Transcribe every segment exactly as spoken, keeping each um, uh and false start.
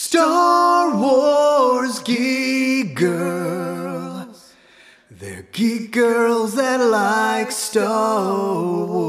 Star Wars Geek Girls. They're geek girls that like Star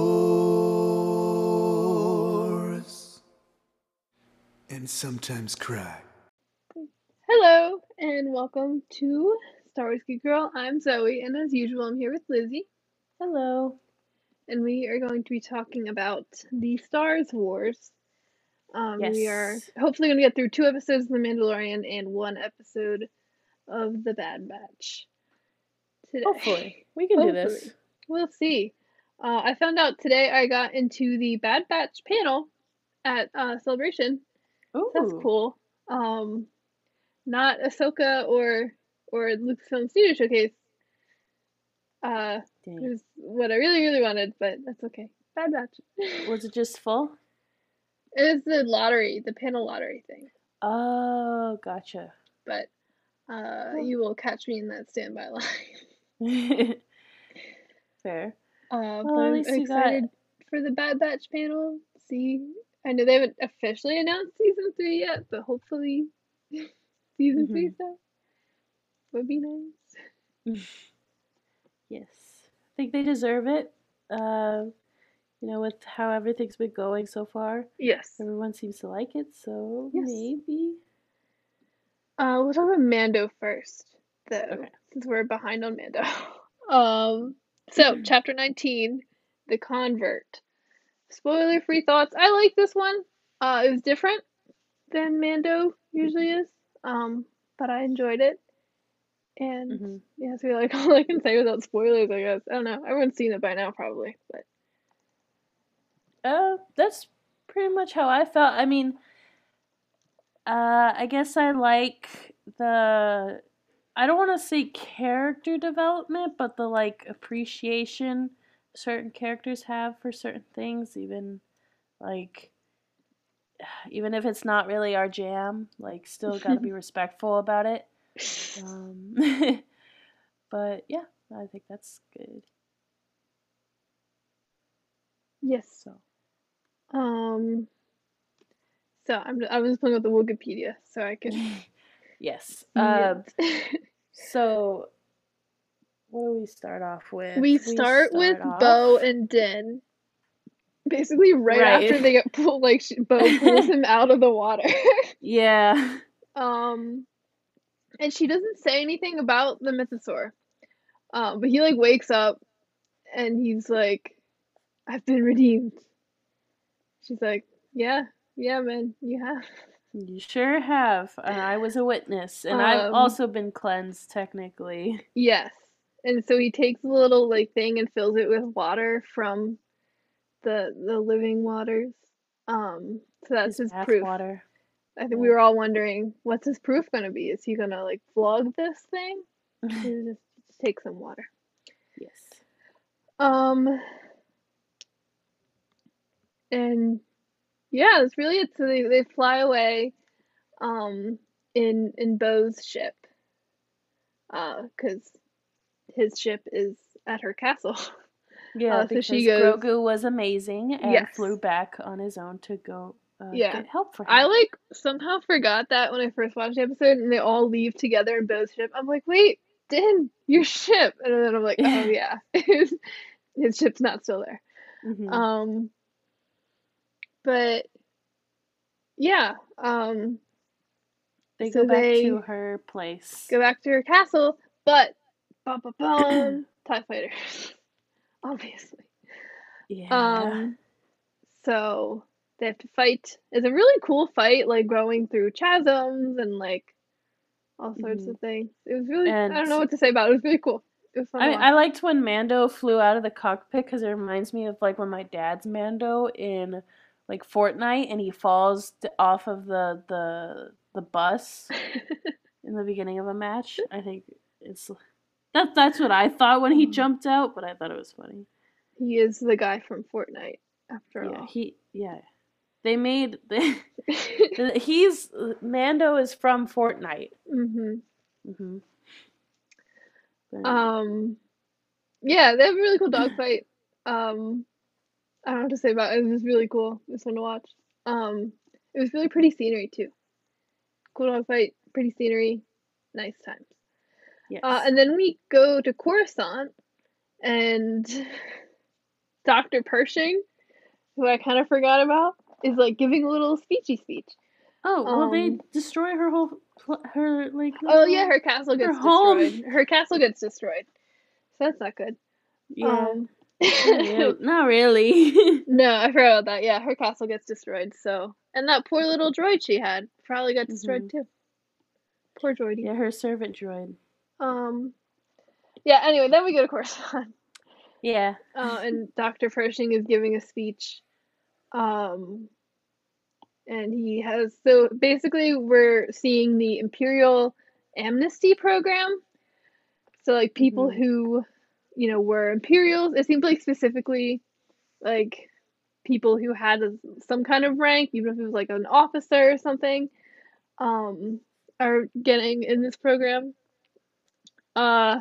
Wars. And sometimes cry. Hello, and welcome to Star Wars Geek Girl. I'm Zoe, and as usual, I'm here with Lizzie. Hello. And we are going to be talking about the Star Wars. Um, Yes. We are hopefully going to get through two episodes of The Mandalorian and one episode of The Bad Batch today. Hopefully. We can do this. Hopefully. We'll see. Uh, I found out today I got into the Bad Batch panel at uh, Celebration. Ooh. That's cool. Um, not Ahsoka or or Lucasfilm Studio Showcase. Uh, Dang. it was what I really, really wanted, but that's okay. Bad Batch. Was it just full? It was the lottery, the panel lottery thing. Oh, gotcha. But uh, Well. you will catch me in that standby line. Fair. Uh, Well, but at I'm least you excited got- for the Bad Batch panel. See, I know they haven't officially announced season three yet, but hopefully season three Mhm. stuff would be nice. Yes. I think they deserve it. Uh, you know, with how everything's been going so far. Yes. Everyone seems to like it, so Yes. maybe. Uh, we'll talk about Mando first, though, Okay. since we're behind on Mando. um, so chapter nineteen, The Convert. Spoiler-free thoughts. I like this one. Uh, it was different than Mando usually is. Um, but I enjoyed it. And Mhm. yeah, that's really like all I can say without spoilers, I guess. I don't know. Everyone's seen it by now, probably, but Uh, that's pretty much how I felt. I mean, uh, I guess I like the, I don't want to say character development, but the like appreciation certain characters have for certain things, even like, even if it's not really our jam, like still got to be respectful about it. Um, but yeah, I think that's good. yes. So. Um. So I'm I was pulling up the Wikipedia so I could. Yes. see Uh, it. so, what do we start off with? we start with off- Bo and Din. Basically, right, Right. after they get pulled, like sh- Bo pulls him out of the water. Yeah. um, and she doesn't say anything about the mythosaur. Um, but he like wakes up, and he's like, "I've been redeemed." She's like, "Yeah, yeah, man, you have." You sure have. And I was a witness. And I've Um, also been cleansed, technically. Yes. And so he takes a little like thing and fills it with water from the the living waters. Um, so that's his, His bath proof. water. I think Yeah. we were all wondering, what's his proof gonna be? Is he gonna like vlog this thing? Or just, just take some water. Yes. Um, and yeah, that's really it. So they, they fly away, um, in in Bo's ship, uh, because his ship is at her castle. Yeah, Uh, so because she goes- Grogu was amazing and Yes. flew back on his own to go uh, Yeah. get help for him. I like somehow forgot that when I first watched the episode, and they all leave together in Bo's ship. I'm like, wait, Din, your ship, and then I'm like, oh yeah, his, his ship's not still there. Mhm. Um, but yeah, um, they so go back they to her place. go back to her castle, but bum bum bum, TIE fighters, obviously. Yeah. Um, so they have to fight. It's a really cool fight, like going through chasms and like all sorts Mhm. of things. It was really, And- I don't know what to say about it. It was really cool. It was fun to I, watch. I liked when Mando flew out of the cockpit because it reminds me of like when my dad's Mando in like Fortnite and he falls t- off of the the the bus in the beginning of a match. I think it's that that's what I thought when he Mhm. jumped out, but I thought it was funny. He is the guy from Fortnite, after Yeah, all. he yeah. They made he's Mando is from Fortnite. hmm Mm-hmm. Um, yeah, they have a really cool dogfight. Um, I don't know what to say about it. It was just really cool. It was fun to watch. Um, it was really pretty scenery too. cool dog fight, pretty scenery, nice times. Yes. Uh, and then we go to Coruscant, and Doctor Pershing, who I kind of forgot about, is like giving a little speechy speech. oh, well, they um, destroy her whole, pl- her, like, Oh little- yeah, her castle gets her home. destroyed. Her castle gets destroyed. So that's not good. Yeah. Um, not, real- not really. no, I forgot about that. Yeah, her castle gets destroyed. So, and that poor little droid she had probably got destroyed Mhm. too. Poor droidy. Yeah, her servant droid. Um, yeah. Anyway, then we go to Coruscant, Yeah. uh, and Doctor Pershing is giving a speech. Um, and he has so basically we're seeing the Imperial Amnesty Program. So like people Mhm. who, you know, were Imperials. It seems like specifically like people who had a, some kind of rank, even if it was like an officer or something, um, are getting in this program. Uh,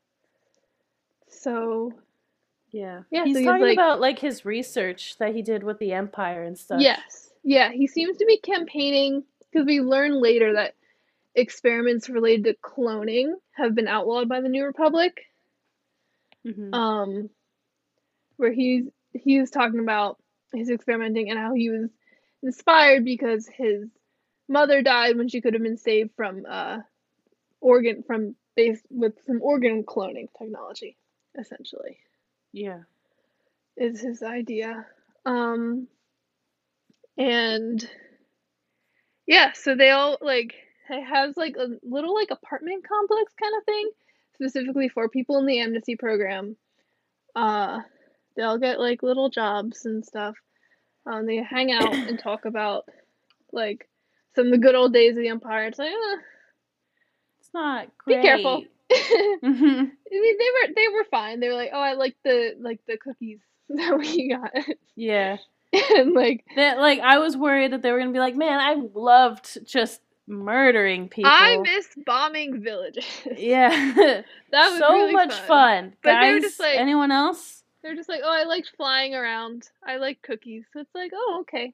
so Yeah. Yeah, He's so he's talking like- about, like, his research that he did with the Empire and stuff. yes, yeah, he seems to be campaigning because we learn later that experiments related to cloning have been outlawed by the New Republic. Mhm. Um, where he's he was talking about his experimenting and how he was inspired because his mother died when she could have been saved from uh organ from based with some organ cloning technology, essentially, Yeah. is his idea. Um and yeah, so they all like it has like a little like apartment complex kind of thing, specifically for people in the amnesty program. Uh they all get like little jobs and stuff. Um, they hang out and talk about like some of the good old days of the Empire. It's like, uh, It's not be great. careful. I Mhm. mean, they were they were fine. They were like, oh, I like the like the cookies that we got, Yeah. and like That, like, I was worried that they were gonna be like, man, I loved just murdering people. I miss bombing villages. Yeah. That was so really much fun. fun. But Guys, they were just like- anyone else? They're just like, oh, I liked flying around. I like cookies. So it's like, oh, okay.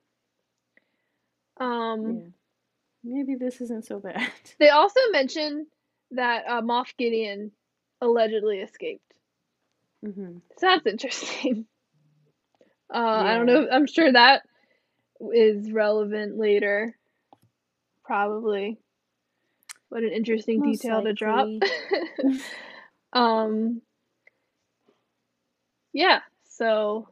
Um, Yeah. Maybe this isn't so bad. They also mention that uh, Moff Gideon allegedly escaped. hmm So that's interesting. Uh, I don't Yeah. know. I'm sure that is relevant later. Probably. What an interesting Most detail to drop. likely. um. Yeah. So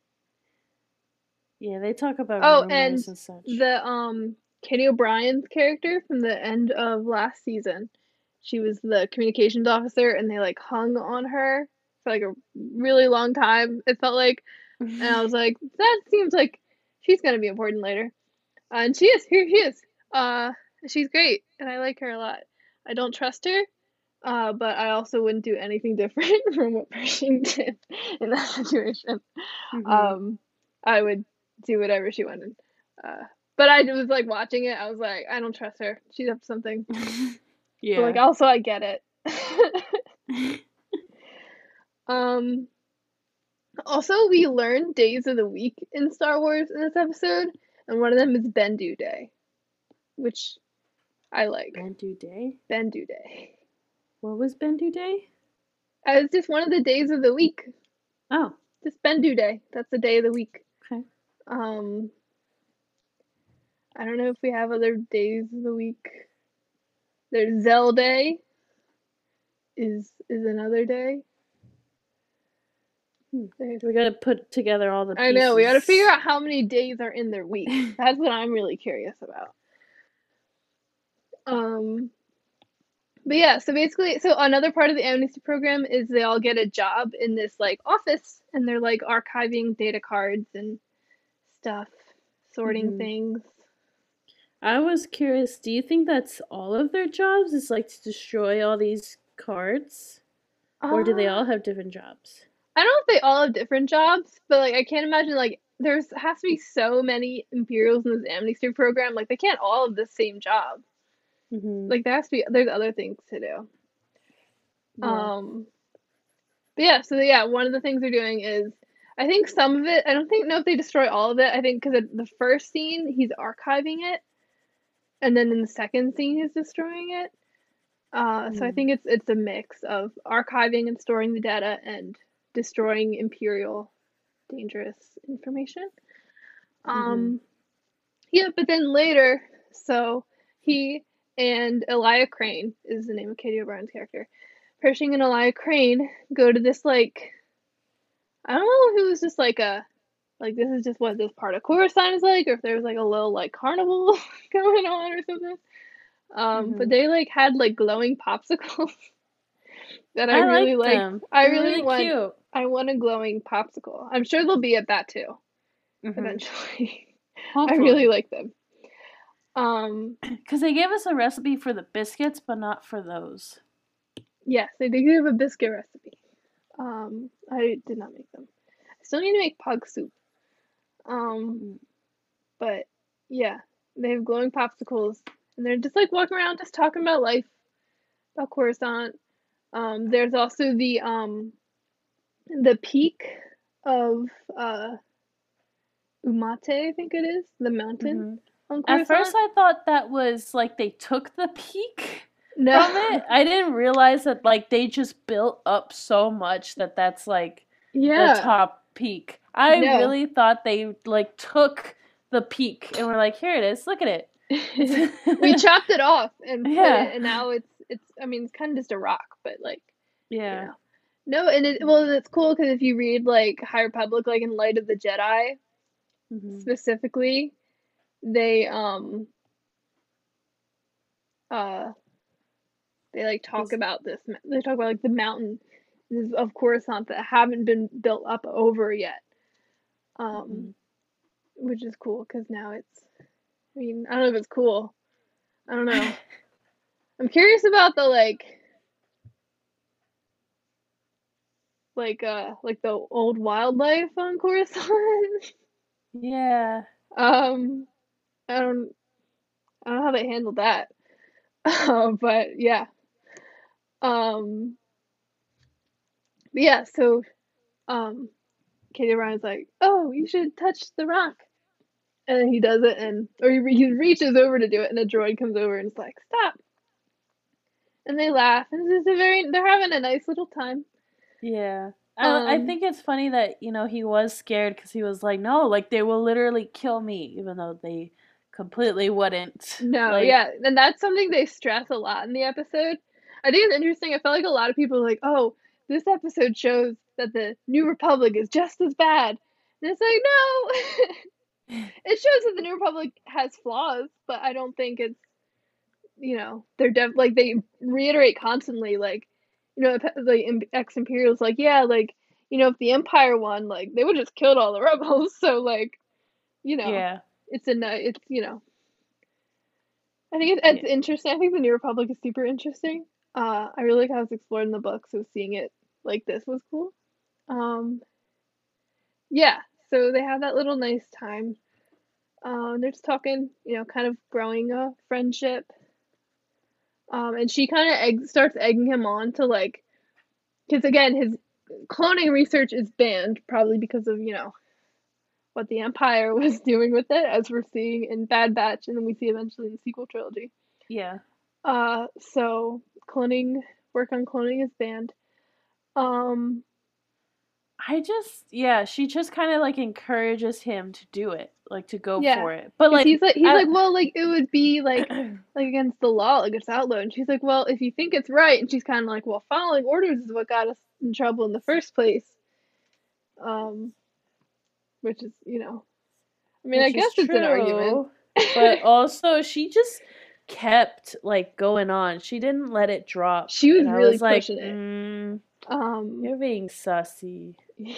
Yeah, they talk about Oh, rumors and and such. the um Kenny O'Brien's character from the end of last season, she was the communications officer, and they like hung on her for like a really long time. It felt like. And I was like, that seems like she's gonna be important later. Uh, and she is. Here she is. Uh, she's great, and I like her a lot. I don't trust her, uh, but I also wouldn't do anything different from what Pershing did in that situation. Mhm. Um, I would do whatever she wanted. Uh, but I was like watching it. I was like, I don't trust her. She's up to something. yeah. But like, also, I get it. um. Also, we learned days of the week in Star Wars in this episode, and one of them is Bendu Day, which I like. Bendu Day? Bendu Day. What was Bendu Day? Uh, It's just one of the days of the week. Oh, Just Bendu Day. That's the day of the week. okay. Um, I don't know if we have other days of the week. There's Zell Day. Is is another day. Hmm. There's- We gotta put together all the pieces. I know, we gotta figure out how many days are in their week. That's what I'm really curious about. Um, but yeah, so basically, so another part of the amnesty program is they all get a job in this like office, and they're like archiving data cards and stuff, sorting Mhm. things. I was curious, do you think that's all of their jobs? Is like to destroy all these cards? Or do they Uh, all have different jobs? I don't know if they all have different jobs, but like I can't imagine like there's has to be so many Imperials in this amnesty program, like they can't all have the same job. Mm-hmm. Like there has to be there's other things to do. yeah. Um, but yeah, so yeah, one of the things they're doing is, I think some of it, I don't think know if they destroy all of it. I think because the first scene he's archiving it, and then in the second scene he's destroying it. Uh, so I Mm. think it's it's a mix of archiving and storing the data and destroying Imperial dangerous information. Um, yeah, but then later, so he and Elia Crane is the name of Katie O'Brien's character. Pershing and Elia Crane go to this like I don't know if it was just like a like this is just what this part of Coruscant is like, or if there was like a little like carnival going on or something. Um, but Mhm. they like had like glowing popsicles that I I really like like. them. I They're really really want. cute. I want a glowing popsicle. I'm sure they'll be at that too Mhm. eventually. I Hopefully. really like them. Um, Because they gave us a recipe for the biscuits, but not for those. yes, they did give a biscuit recipe. Um, I did not make them. I still need to make pug soup. Um, Mm. but yeah, they have glowing popsicles, and they're just like walking around, just talking about life, about Coruscant. Um, there's also the um, the peak of uh, Umate, I think it is, the mountain Mhm. on At first, Coruscant. I thought that was like they took the peak No, from it. I didn't realize that like they just built up so much that that's like the yeah, top peak. I no. really thought they like took the peak and were like, here it is, look at it. We chopped it off and put Yeah. it, and now it's it's. I mean, it's kind of just a rock, but like you Yeah. know, no. And it well, it's cool because if you read like High Republic, like in Light of the Jedi Mhm. specifically, they um uh they like talk Was- about this. They talk about like the mountain of Coruscant that haven't been built up over yet. Um, Mhm. which is cool because now it's. I mean, I don't know if it's cool. I don't know. I'm curious about the like, like uh, like the old wildlife on Coruscant. Yeah. um, I don't, I don't know how they handled that. Uh, but yeah. Um, but yeah. So, um, Katie Ryan's like, "Oh, you should touch the rock," and then he does it, and or he, he reaches over to do it, and a droid comes over and is like, "Stop!" And they laugh, and it's just a very, they're having a nice little time. Yeah. I, I Um, think it's funny that, you know, he was scared because he was like, no, like, they will literally kill me, even though they completely wouldn't. No, Like, yeah, and that's something they stress a lot in the episode. I think it's interesting. I felt like a lot of people are like, "Oh, this episode shows that the New Republic is just as bad," and it's like, no, it shows that the New Republic has flaws, but I don't think it's you know they're def like they reiterate constantly like you know the ex Imperials like yeah like you know if the Empire won like they would just killed all the rebels so like you know yeah. it's a no- it's you know I think it's, Yeah. it's interesting. I think the New Republic is super interesting. Uh, I really like how it's explored in the book, so seeing it like this was cool. Um, yeah, so they have that little nice time. Uh, they're just talking, you know, kind of growing a friendship. Um, and she kind of egg, starts egging him on to like, because again, his cloning research is banned, probably because of, you know, what the Empire was doing with it, as we're seeing in Bad Batch, and then we see eventually in the sequel trilogy. Yeah. Uh, so cloning, work on cloning is banned. Um, I just, yeah, she just kind of like encourages him to do it, like to go yeah, for it. But because like, he's like, he's I, like, well, like it would be like, like against the law, like it's outlawed. And she's like, well, if you think it's right, and she's kind of like, well, following orders is what got us in trouble in the first place. Um, which is, you know, I mean, I which guess is it's an argument. true, but also she just kept like going on. She didn't let it drop. She was And I really was like, pushing it. mm, Um, you're being sussy. yeah.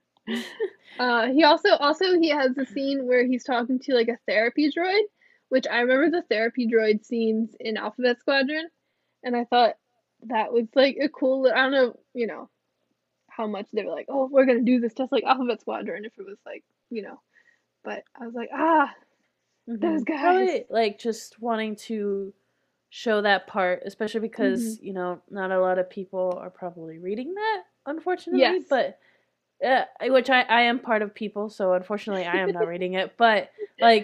Uh, he also also he has a scene where he's talking to like a therapy droid, which I remember the therapy droid scenes in Alphabet Squadron, and I thought that was like a cool. I don't know, you know, how much they were like, oh, we're gonna do this just like Alphabet Squadron if it was like, you know, but I was like, ah, those hmm guys. Probably like just wanting to show that part, especially Hmm. because, you know, not a lot of people are probably reading that, Yes. unfortunately. But uh, which I, I am part of people, so unfortunately I am not reading it. But like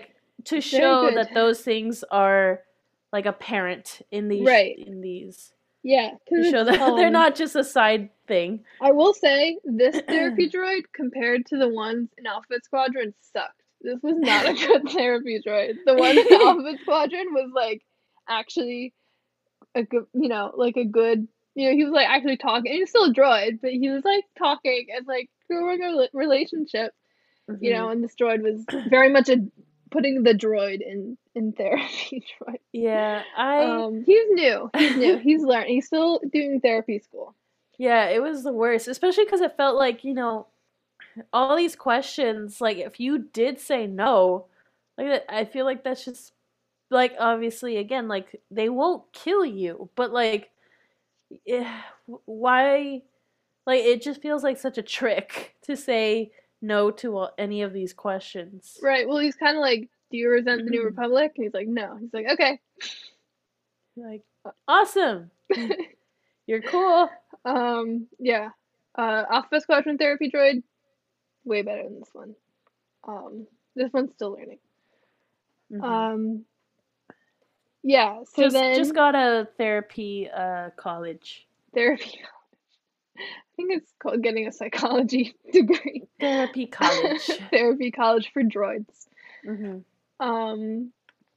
to It's very show good. that those things are like apparent in these Right. in these Yeah, to because show it's that they're um. not just a side thing. I will say this therapy droid compared to the ones in Alphabet Squadron sucked. This was not a good therapy droid. The one in Alphabet Squadron was like actually a good, you know, like a good, you know, he was like actually talking. And he's still a droid, but he was like talking and like growing a rela- relationship, you know. hmm And this droid was very much a putting the droid in in therapy droid. Yeah, I Um, he's new. He's new. He's learning. He's still doing therapy school. yeah, it was the worst, especially because it felt like, you know, all these questions, like if you did say no, like that- I feel like that's just like obviously again, like they won't kill you, but like eh, why like it just feels like such a trick to say no to all, any of these questions. Right. Well, he's kind of like, do you resent the New Republic? And he's like, no. He's like, okay. Like awesome. You're cool. um, yeah. Uh, Alpha Squadron Therapy Droid, way better than this one. Um, this one's still learning. Mhm. Um, yeah. So just then just got a therapy uh college. therapy. I think it's called getting a psychology degree. Therapy college. Therapy college for droids. hmm Um,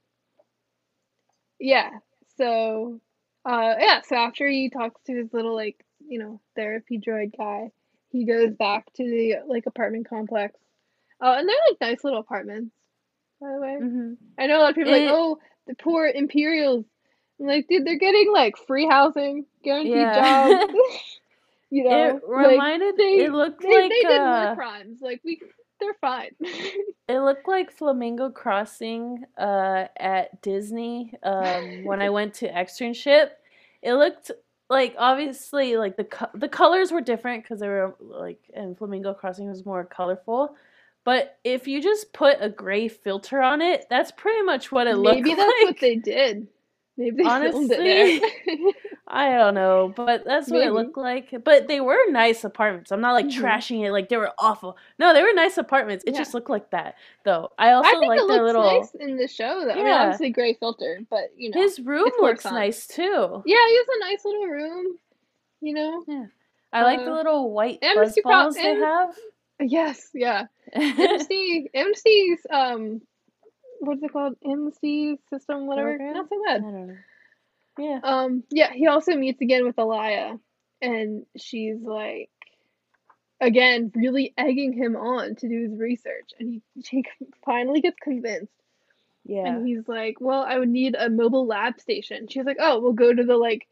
yeah. So, uh, yeah. So after he talks to his little like, you know, therapy droid guy, he goes back to the like apartment complex. Oh, and they're like nice little apartments, by the way. hmm I know a lot of people are like, It oh, the poor Imperials. I'm like, dude, they're getting like free housing, guaranteed jobs. yeah. You It know, like reminded they it looked they like they did war uh crimes. Like we, they're fine. it looked like Flamingo Crossing uh at Disney um when I went to externship. It looked like obviously like the co- the colors were different because they were like and Flamingo Crossing was more colorful. But if you just put a gray filter on it, that's pretty much what it looked Maybe that's what like. they did. Maybe they filmed it Honestly, there. I don't know, but that's what it Maybe. looked like. But they were nice apartments. I'm not like Mhm. trashing it like they were awful. No, they were nice apartments. It Yeah. just looked like that, though. I I also think like it their looks little. nice in the show, though. I mean, Yeah. obviously gray filter, but you know, His room it's looks Coruscant. nice too. Yeah, he has a nice little room. You know. Yeah, I like the Uh, little white Amnesty buzz Pro- balls they Am- have. Yes, yeah. Amnesty, Amnesty's um, what's it called? Amnesty system, whatever. Program? Not so I bad. don't know. Yeah. Um, yeah. He also meets again with Alaya, and she's like, again, really egging him on to do his research, and he, he finally gets convinced. Yeah. And he's like, well, I would need a mobile lab station. She's like, oh, we'll go to the like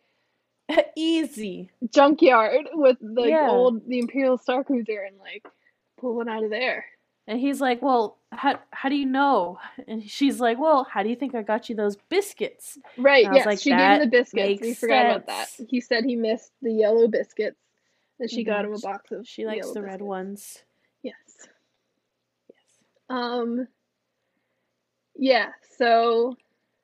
Easy. junkyard with the Yeah. old the Imperial Star Cruiser and like pull one out of there. And he's like, well, how, how do you know? And she's like, well, how do you think I got you those biscuits? Right, And I was yes, like, she gave him the that biscuits. makes We forgot about that. sense. He said he missed the yellow biscuits, and she got Mhm. him a box of She likes yellow the red biscuits. ones. Yes. Yes. Um. Yeah. So.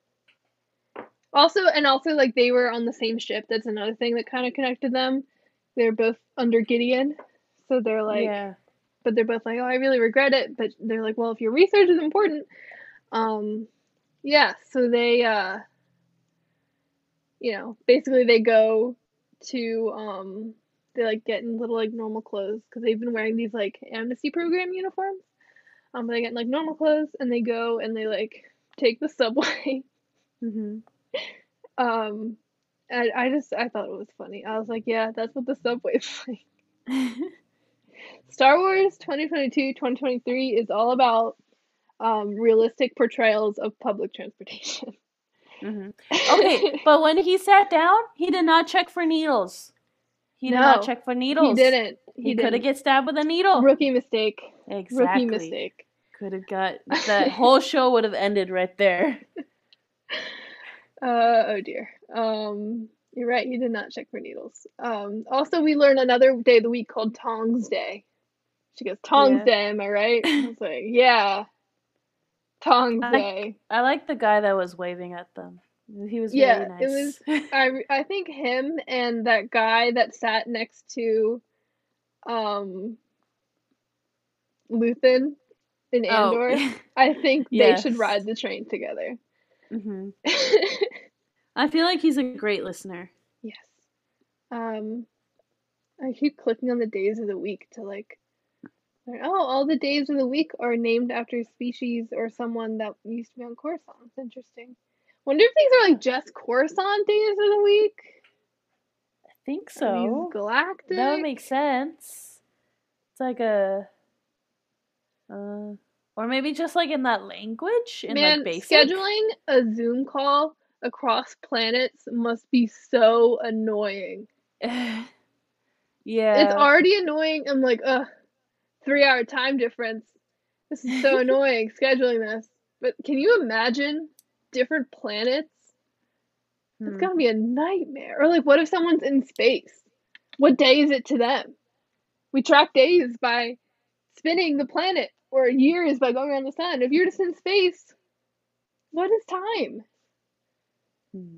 Also, and also, like they were on the same ship. That's another thing that kind of connected them. They're both under Gideon, so they're like, yeah. but they're both like, oh, I really regret it. But they're like, well, if your research is important, um, yeah. So they, uh, you know, basically they go to, um, they like get in little like normal clothes because they've been wearing these like amnesty program uniforms. Um, they get in like normal clothes and they go and they like take the subway. hmm um, and I just I thought it was funny. I was like, yeah, that's what the subway's like. Star Wars twenty twenty-two twenty twenty-three is all about um, realistic portrayals of public transportation. hmm Okay, but when he sat down, he did not check for needles. He did not No, check for He needles. didn't. He, He, could have didn't. get stabbed with a needle. Rookie mistake. Exactly. Rookie mistake. Could have got that whole show would have ended right there. Uh oh dear. Um, you're right. He did not check for needles. Um, also we learn another day of the week called Tongs Day. She goes, Tongs Yeah. Day, am I right? I was like, yeah, Tongs I- Day. I like the guy that was waving at them. He was Yeah, very it nice. was. I I think him and that guy that sat next to, um, Luthen in Oh, Andor, I think they should yes. ride the train together. hmm I feel like he's a great listener. Yes. Um, I keep clicking on the days of the week to like, learn, oh, all the days of the week are named after species or someone that used to be on Coruscant. It's interesting. Wonder if these are like just Coruscant days of the week? I think Are these so. galactic? That would make sense. It's like a, uh, or maybe just like in that language, in like Man, basic. scheduling a Zoom call across planets must be so annoying. yeah. It's already annoying. I'm like, ugh, three hour time difference. This is so annoying scheduling this. But can you imagine different planets? It's Hmm. gonna be a nightmare. Or like, what if someone's in space? What day is it to them? We track days by spinning the planet, or years by going around the sun. If you're just in space, what is time? Hmm.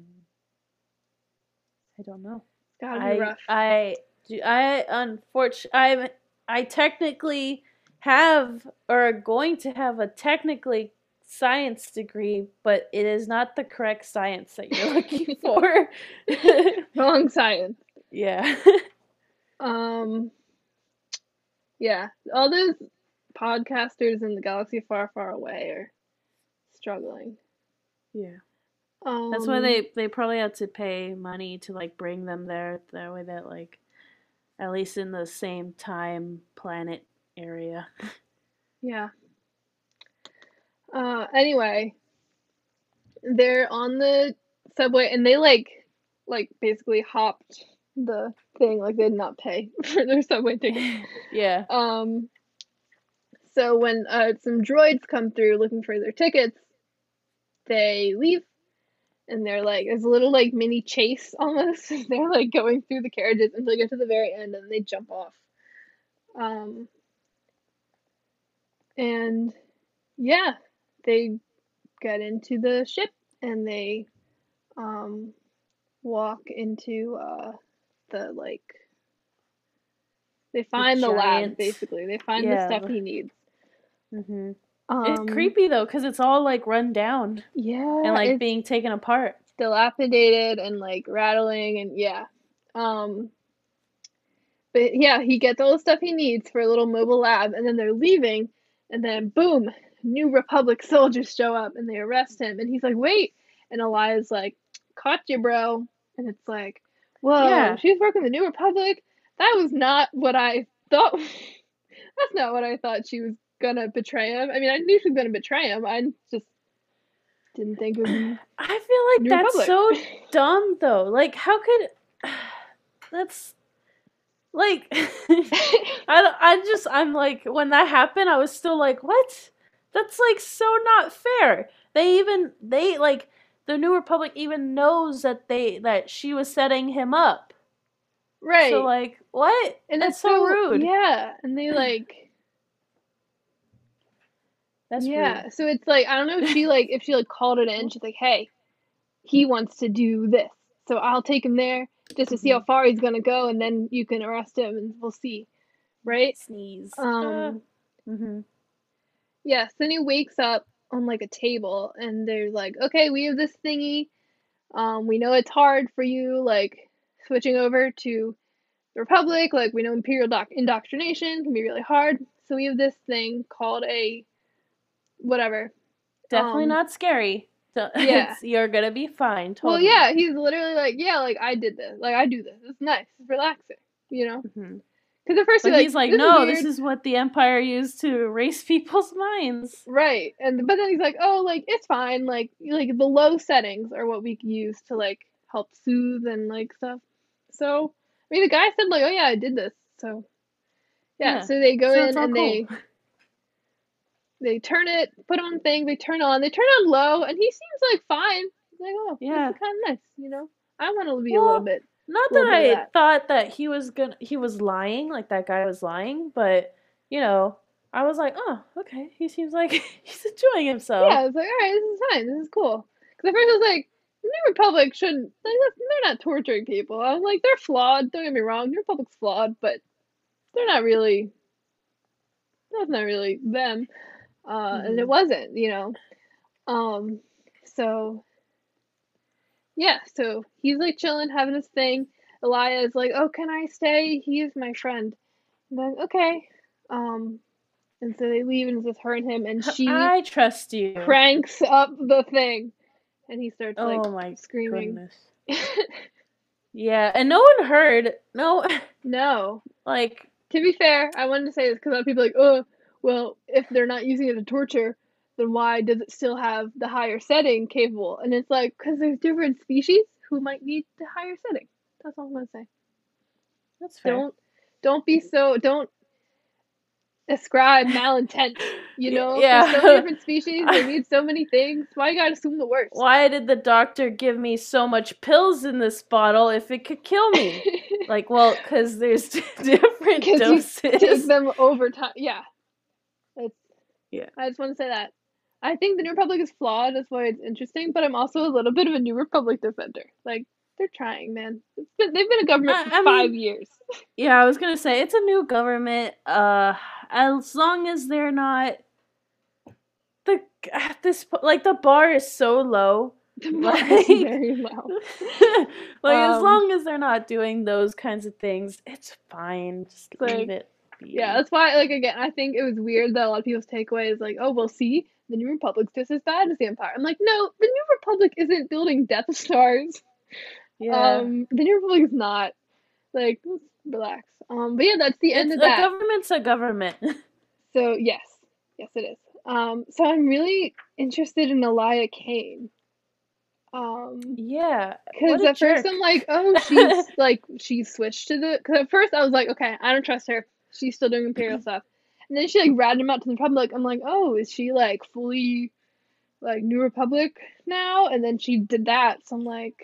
I don't know. It's gotta be I rough. I do I unfortunately I I technically have or are going to have a technically science degree, but it is not the correct science that you're looking for. Wrong science. yeah. Um, yeah, all those podcasters in the galaxy far, far away are struggling. yeah. Um, That's why they they probably had to pay money to like bring them there that way that like at least in the same time planet area. Yeah. Uh, anyway, they're on the subway and they like, like basically hopped the thing, like they did not pay for their subway ticket. yeah. Um, so when uh, some droids come through looking for their tickets, they leave and they're like, it's a little like mini chase almost. They're like going through the carriages until they get to the very end and they jump off. Um, and yeah, they get into the ship and they um, walk into uh, the like they find the, the lab giant, basically. They find yeah, the stuff the, he needs. Mm-hmm. Um, it's creepy though because it's all like run down. Yeah, and like it's being taken apart. dilapidated and like rattling and yeah. Um, but yeah, he gets all the stuff he needs for a little mobile lab, and then they're leaving, and then boom, New Republic soldiers show up and they arrest him, and he's like, "Wait!" And Elias like, "Caught you, bro!" And it's like, "Whoa, Yeah. she's working the New Republic. That was not what I thought. That's not what I thought she was gonna betray him. I mean, I knew she was gonna betray him. I just didn't think it was." I feel like New that's Republic. so dumb though. Like, how could that's like I don't, I just I'm like when that happened I was still like what? That's like so not fair. They even they like the New Republic even knows that they that she was setting him up. Right. So like what? And that's it's so, so rude. Yeah, and they like That's yeah. rude. So it's like I don't know if she like if she like called it in. She's like, hey, he wants to do this, so I'll take him there just to see how far he's gonna go, and then you can arrest him, and we'll see, right? Sneeze. Um. Uh, mm-hmm. Yeah. So then he wakes up on like a table, and they're like, okay, we have this thingy. Um, we know it's hard for you, like switching over to the Republic. Like we know Imperial doc- indoctrination can be really hard. So we have this thing called a whatever. Definitely um, not scary. So yeah. it's, you're gonna be fine. Well, Totally. yeah, he's literally like, yeah, like I did this, like I do this. It's nice, it's relaxing, you know. Because mm-hmm. at first but you're he's like, this no, is this is what the Empire used to erase people's minds. Right, and but then he's like, oh, like it's fine, like like the low settings are what we use to like help soothe and like stuff. So I mean, the guy said like, oh yeah, I did this. So yeah, Yeah. so they go so in and cool. they. They turn it, put on thing, they turn on, they turn on low, and he seems like fine. He's like, oh, yeah. this is kind of nice, you know? I want to be well, a little bit. Not little that bit I that. thought that he was gonna, he was lying, like that guy was lying, but, you know, I was like, oh, okay, he seems like he's enjoying himself. Yeah, I was like, alright, this is fine, this is cool. Because at first I was like, the New Republic shouldn't, like, they're not torturing people. I was like, they're flawed, don't get me wrong, New Republic's flawed, but they're not really, that's not really them. uh, and it Mhm. wasn't, you know. Um, so yeah, so he's like chilling, having his thing. Elia is like, "Oh, can I stay? He is my friend." And I'm like, "Okay." Um, and so they leave, and it's just her and him, and she I trust you. cranks up the thing, and he starts like Oh my screaming. goodness. Yeah, and no one heard. No, No. like, To be fair, I wanted to say this because a lot of people are like, oh, well, if they're not using it to torture, then why does it still have the higher setting capable? And it's like, because there's different species who might need the higher setting. That's all I'm gonna say. that's fair. Don't, don't be so, don't ascribe malintent. You Y- know, there's so many Yeah. different species. They need so many things. Why you gotta assume the worst? Why did the doctor give me so much pills in this bottle if it could kill me? Like, well, because there's different Because you take doses. them over time. Yeah, that's. Yeah. I just want to say that. I think the New Republic is flawed. That's why it's interesting. But I'm also a little bit of a New Republic defender. Like they're trying, man. It's been, they've been a government I, for I five mean, years. yeah, I was gonna say it's a new government. Uh, as long as they're not the at this po- like the bar is so low. The bar is Like, very low. like as Um, long as they're not doing those kinds of things, it's fine. Just leave like it be. yeah, that's why. Like again, I think it was weird that a lot of people's takeaway is like, oh well, see, the New Republic's just as bad as the Empire. I'm like, no, the New Republic isn't building Death Stars. Yeah. Um, the New Republic is not. Like, let's relax. Um, but yeah, that's the end It's of a that. government's a government. So yes, yes it is. Um, so I'm really interested in Elia Kane. Um, Yeah. What because a at first jerk. I'm like, oh, she's like she switched to the. Because at first I was like, okay, I don't trust her. She's still doing Imperial stuff. And then she like ratted him out to the Republic. I'm like, oh, is she like fully like New Republic now? And then she did that. So I'm like,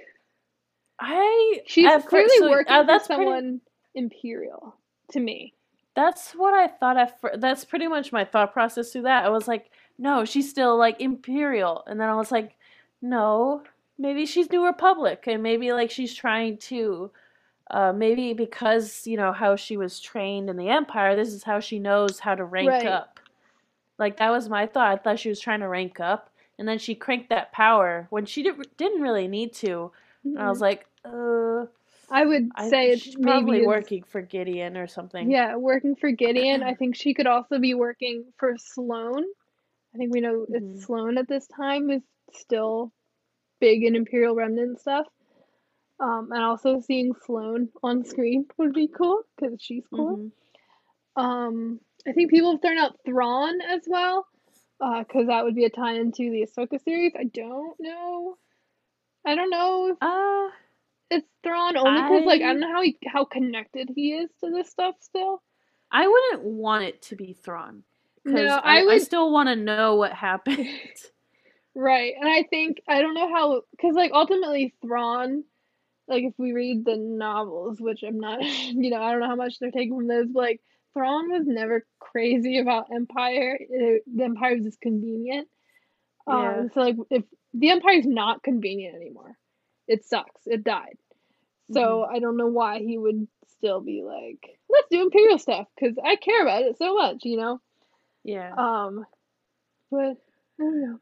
I she's at first clearly so working uh, for that's pretty someone Imperial to me. that's what I thought at first. That's pretty much my thought process through that. I was like, no, she's still like Imperial. And then I was like, no, maybe she's New Republic and maybe like she's trying to uh maybe because, you know, how she was trained in the Empire, this is how she knows how to rank Right. up. Like that was my thought. I thought she was trying to rank up and then she cranked that power when she did, didn't really need to. And I was Mhm. like, uh I would I say it she's maybe probably is working for Gideon or something. yeah, working for Gideon. I think she could also be working for Sloane. I think we know it's Mhm. Sloane at this time is still big in Imperial Remnant stuff. Um, and also seeing Sloane on screen would be cool because she's cool. Mhm. Um, I think people have thrown out Thrawn as well because that would be a tie into the Ahsoka series. I don't know. I don't know if Uh it's Thrawn only because like I don't I know how he how connected he is to this stuff still. I wouldn't want it to be Thrawn No, cuz I I I would. still want to know what happened. Right, and I think I don't know how because like ultimately Thrawn, like if we read the novels, which I'm not, you know, I don't know how much they're taking from those, but like Thrawn was never crazy about Empire. It, the Empire was just convenient. Yeah. Um, so like if the Empire's not convenient anymore, it sucks. It died. So Mhm. I don't know why he would still be like, let's do Imperial stuff because I care about it so much, you know. Yeah. Um, but I don't know.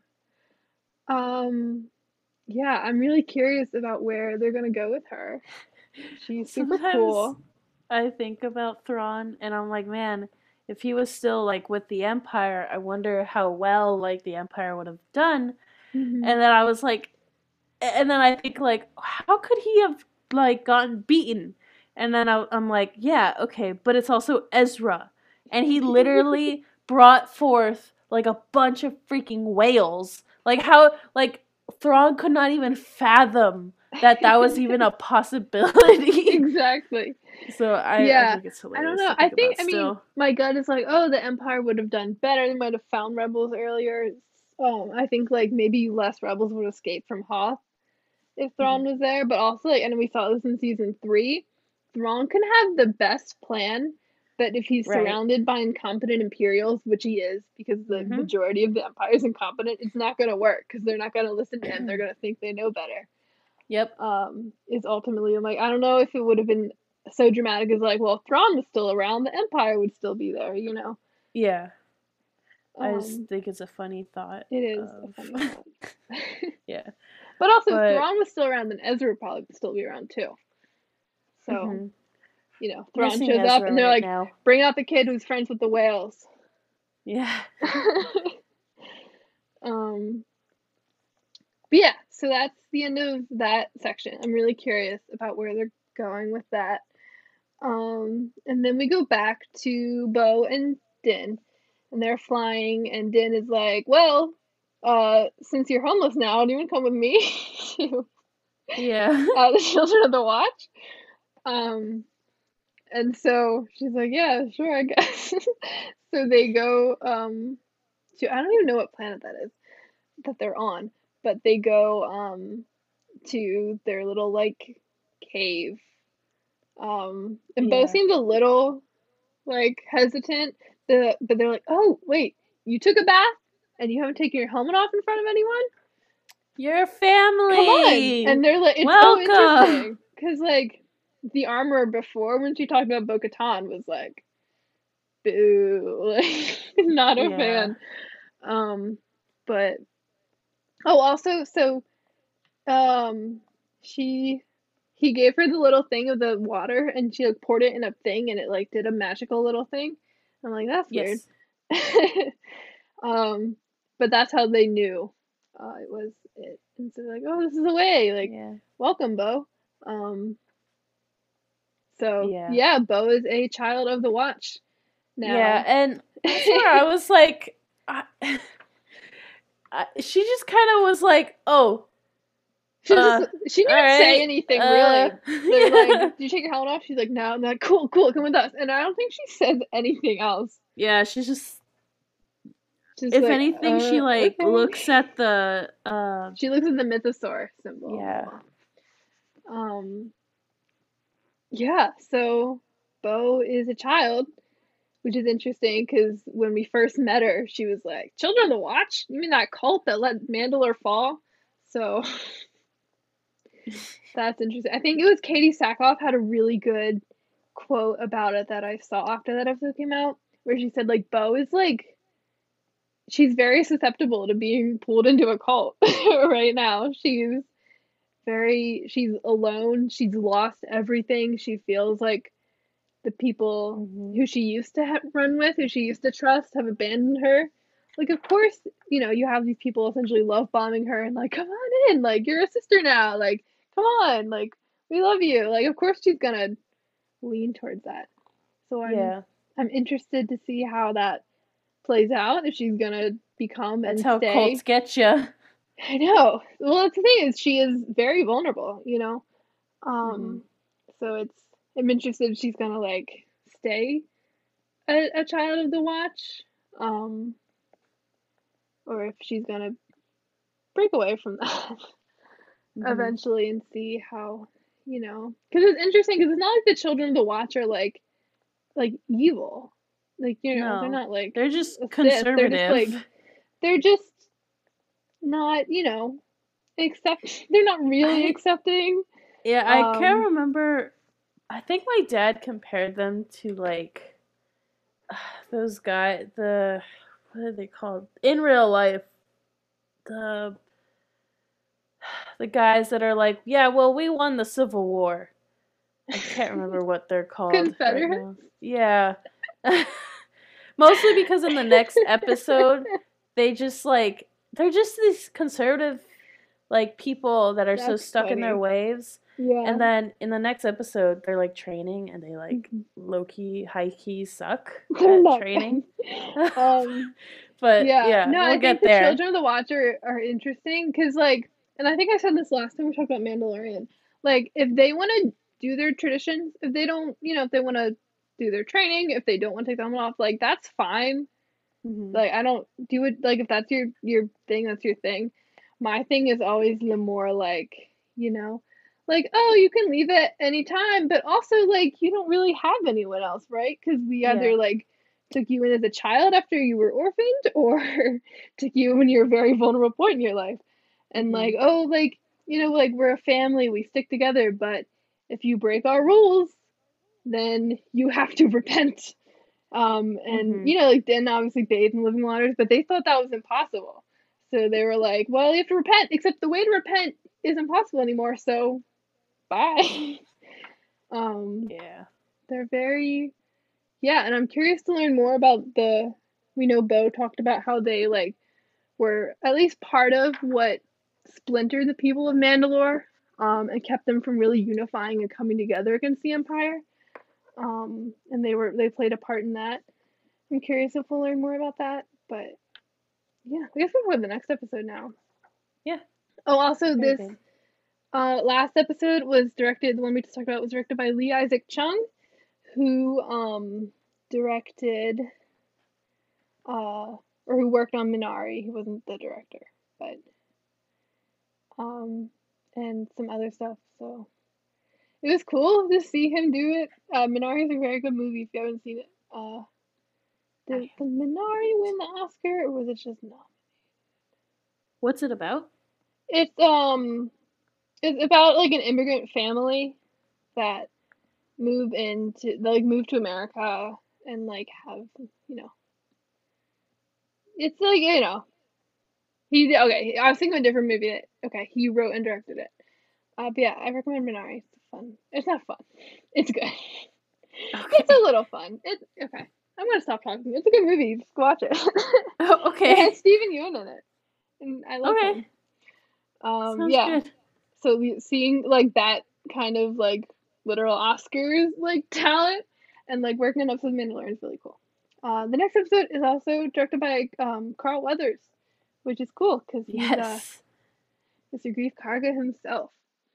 Um, yeah, I'm really curious about where they're gonna go with her. She's super Sometimes cool. I think about Thrawn and I'm like, man, if he was still like with the Empire, I wonder how well like the Empire would have done. Hmm. And then I was like, and then I think like, how could he have like gotten beaten? And then I, I'm like, yeah, okay, but it's also Ezra, and he literally brought forth like a bunch of freaking whales. Like how like Thrawn could not even fathom that that was even a possibility. Exactly. So I I Yeah. think it's I don't hilarious know. to I think think, about I mean, still. my gut is like, oh, the Empire would have done better. They might have found rebels earlier. Um, I think like maybe less rebels would escape from Hoth if Hmm. Thrawn was there, but also like, and we saw this in season three, Thrawn can have the best plan, but if he's Right. surrounded by incompetent Imperials, which he is, because the Mhm. majority of the Empire is incompetent, it's not going to work because they're not going to listen to him. They're going to think they know better. Yep. Um, is ultimately like I don't know if it would have been so dramatic as like, well, if Thrawn was still around, the Empire would still be there, you know. Yeah. I just Um, think it's a funny thought it is a of funny thought. yeah. But also, if But Thrawn was still around, then Ezra would probably still be around too. So, mhm. you know, Thrawn Missing shows up Ezra and they're right like, now. bring out the kid who's friends with the whales. Yeah. um, but yeah, so that's the end of that section. I'm really curious about where they're going with that. Um, and then we go back to Bo and Din, and they're flying, and Din is like, well, uh, since you're homeless now, do you want to come with me to Yeah. uh, the Children of the Watch? Um, and so she's like, yeah, sure, I guess. So they go um to, I don't even know what planet that is that they're on, but they go um to their little like cave. Um, and Bo Yeah. seems a little like hesitant, the, but they're like, oh, wait, you took a bath and you haven't taken your helmet off in front of anyone? Your Come on. family. And they're like, it's so Welcome. interesting because like the armor before when she talked about Bo-Katan was like, boo, like not a Yeah. fan. Um, but oh, also, so um, she he gave her the little thing of the water, and she like poured it in a thing, and it like did a magical little thing. I'm like, that's weird. Yes. um, but that's how they knew uh, it was it, and so they're like, oh, this is a way, like, Yeah. welcome, Bo. Um, so Yeah. yeah, Bo is a child of the Watch now. Yeah, and that's where I was like, I, I, she just kind of was like, oh, She uh, just she didn't all say right, anything uh, really. They're like, "Did you take your helmet off?" She's like, "No." And they're like, "Cool, cool, come with us." And I don't think she says anything else. yeah, she's just, She's if like, anything, she uh, like okay. looks at the, uh, She looks at the mythosaur symbol. yeah, Um. Yeah. So, Bo is a child, which is interesting because when we first met her, she was like, "Children of the Watch? You mean that cult that let Mandalore fall?" So. That's interesting. I think it was Katie Sackhoff had a really good quote about it that I saw after that episode came out, where she said like Bo is like she's very susceptible to being pulled into a cult right now. She's very she's alone. She's lost everything. She feels like the people mm-hmm. who she used to ha- run with, who she used to trust, have abandoned her. Like, of course, you know, you have these people essentially love bombing her and like, come on in, like you're a sister now, like come on, like we love you. Like, of course she's gonna lean towards that. So I'm yeah. I'm interested to see how that plays out, if she's gonna become That's and how stay. cults get you. I know. Well, that's the thing is she is very vulnerable, you know. Um, mm-hmm. so it's I'm interested if she's gonna like stay a, a child of the Watch, um, or if she's gonna break away from that Mm-hmm. eventually and see how, you know, because it's interesting because it's not like the Children of the Watch are like like evil, like you know No, they're not like they're just a Sith. conservative. They're just like they're just not, you know, accept. They're not really I, accepting. Yeah, I Um, can't remember. I think my dad compared them to like those guys. The what are they called in real life? The the guys that are like, yeah, well, we won the Civil War. I can't remember what they're called right Confederates? now. Yeah. Mostly because in the next episode, they just like they're just these conservative like people that are so That's stuck in their funny. ways. Yeah. And then in the next episode, they're like training and they like Mhm. low key, high key suck They're at not training. um, but yeah, yeah, no, we'll I get think the there. Children of the Watch are, are interesting because, like, and I think I said this last time we talked about Mandalorian. Like, if they want to do their traditions, if they don't, you know, if they want to do their training, if they don't want to take the helmet off, like, that's fine. Mhm. Like, I don't do it, like, if that's your your thing, that's your thing. My thing is always the more, like, you know, like, oh, you can leave at any time, but also, like, you don't really have anyone else, right? Because we Yeah. either, like, took you in as a child after you were orphaned or took you when you're a very vulnerable point in your life. And, Mhm. like, oh, like, you know, like, we're a family, we stick together, but if you break our rules, then you have to repent Um, and Mhm. you know, like Din obviously bathed in living waters, but they thought that was impossible. So they were like, "Well, you have to repent." Except the way to repent is impossible anymore. So bye. um, Yeah. they're very yeah, and I'm curious to learn more about the. We know Bo talked about how they like were at least part of what splintered the people of Mandalore, um, and kept them from really unifying and coming together against the Empire. Um, and they were they played a part in that. I'm curious if we'll learn more about that, but yeah, I guess we'll go to the next episode now. Yeah. Oh, also Very this good. uh, last episode was directed. The one we just talked about was directed by Lee Isaac Chung, who um directed uh or who worked on Minari. He wasn't the director, but um and some other stuff. So it was cool to see him do it. Uh, Minari is a very good movie if you haven't seen it. Uh, did, did Minari win the Oscar or was it just not? What's it about? It's um it's about like an immigrant family that move into they like move to America and like have you know it's like you know he okay I was thinking of a different movie that okay he wrote and directed it. Uh, but yeah, I recommend Minari. It's fun. It's not fun. It's good. It's Okay. a little fun. It okay. I'm gonna stop talking. It's a good movie. Just watch it. Oh, It has okay. Steven Yeun in it, and I like Okay. him. Um, Sounds yeah. good. So we- seeing like that kind of like literal Oscars like talent and like working on episodes of Mandalorian is really cool. Uh, the next episode is also directed by um, Carl Weathers, which is cool because he's uh, Yes. mister Grief Karga himself.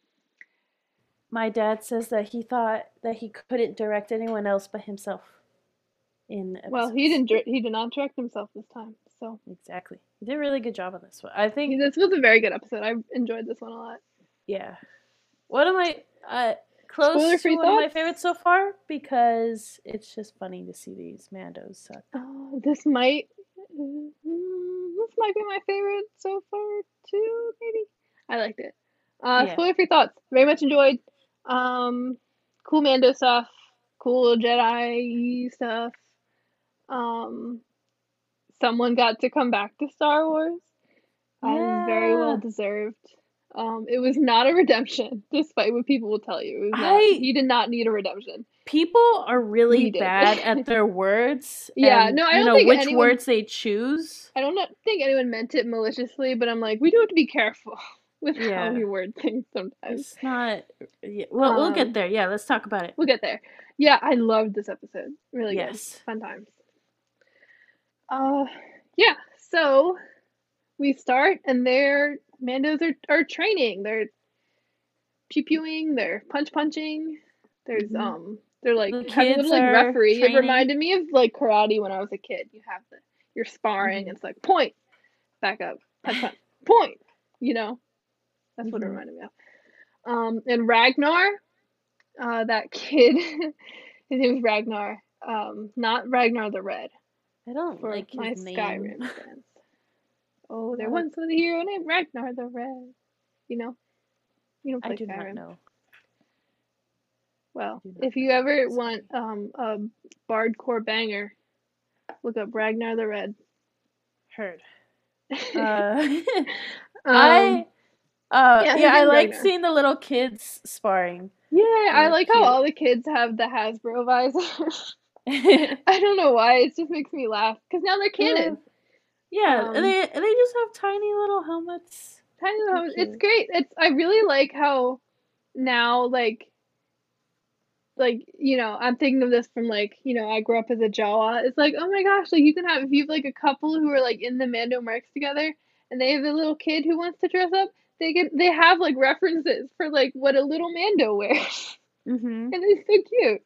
My dad says that he thought that he couldn't direct anyone else but himself in Well, he episodes. didn't dir- he did not direct himself this time, so Exactly. He did a really good job on this one. I he, think, this was a very good episode. I enjoyed this one a lot. yeah. One of my, uh, Spoiler close to free one of my thoughts. favorites so far because it's just funny to see these Mandos suck. Uh, this might mm, this might be my favorite so far too. Maybe I liked it. Uh, Yeah. spoiler free thoughts. Very much enjoyed. Um, cool Mando stuff. Cool Jedi stuff. Um, someone got to come back to Star Wars. Uh, very well Yeah. deserved. Um, it was not a redemption, despite what people will tell you. It was not. I He did not need a redemption. People are really We did. bad at their words Yeah. and, No, I you don't know, think which anyone words they choose. I don't think anyone meant it maliciously, but I'm like, we do have to be careful with how Yeah. we word things sometimes. It's not. Yeah, well, we'll get Um, there. Yeah, let's talk about it. we'll get there. Yeah, I loved this episode. Really good. Yes. Fun times. Uh, yeah. So we start, and their Mandos are are training. They're pew pewing. They're punch punching. There's Mhm. um. They're like The having a kids little like are referee. It training. reminded me of like karate when I was a kid. You have the you're sparring. Mhm. It's like point, back up, punch punch, point. You know. That's what it Mhm. reminded me of. Um, and Ragnar, uh, that kid, his name is Ragnar. Um, not Ragnar the Red I don't for like my his name. Skyrim fans. Oh, there Not a- once was a hero named Ragnar the Red. You know, you don't I play do not Skyrim. know. Well, do not if you know. ever Sorry. want um a bardcore banger, look up Ragnar the Red. Heard. Uh, Um, I. Uh, yeah, his yeah, I name's like Ragnar. seeing the little kids sparring. Yeah, I They're like how cute. all the kids have the Hasbro visors. I don't know why. It just makes me laugh because now they're canon. Uh, yeah, Um, they they just have tiny little helmets. Tiny They're Little House. It's cute. great. It's I really like how now like like you know I'm thinking of this from like you know I grew up as a Jawa. It's like oh my gosh, like you can have if you have like a couple who are like in the Mando marks together and they have a little kid who wants to dress up. They get they have like references for like what a little Mando wears, Mhm. and it's so cute.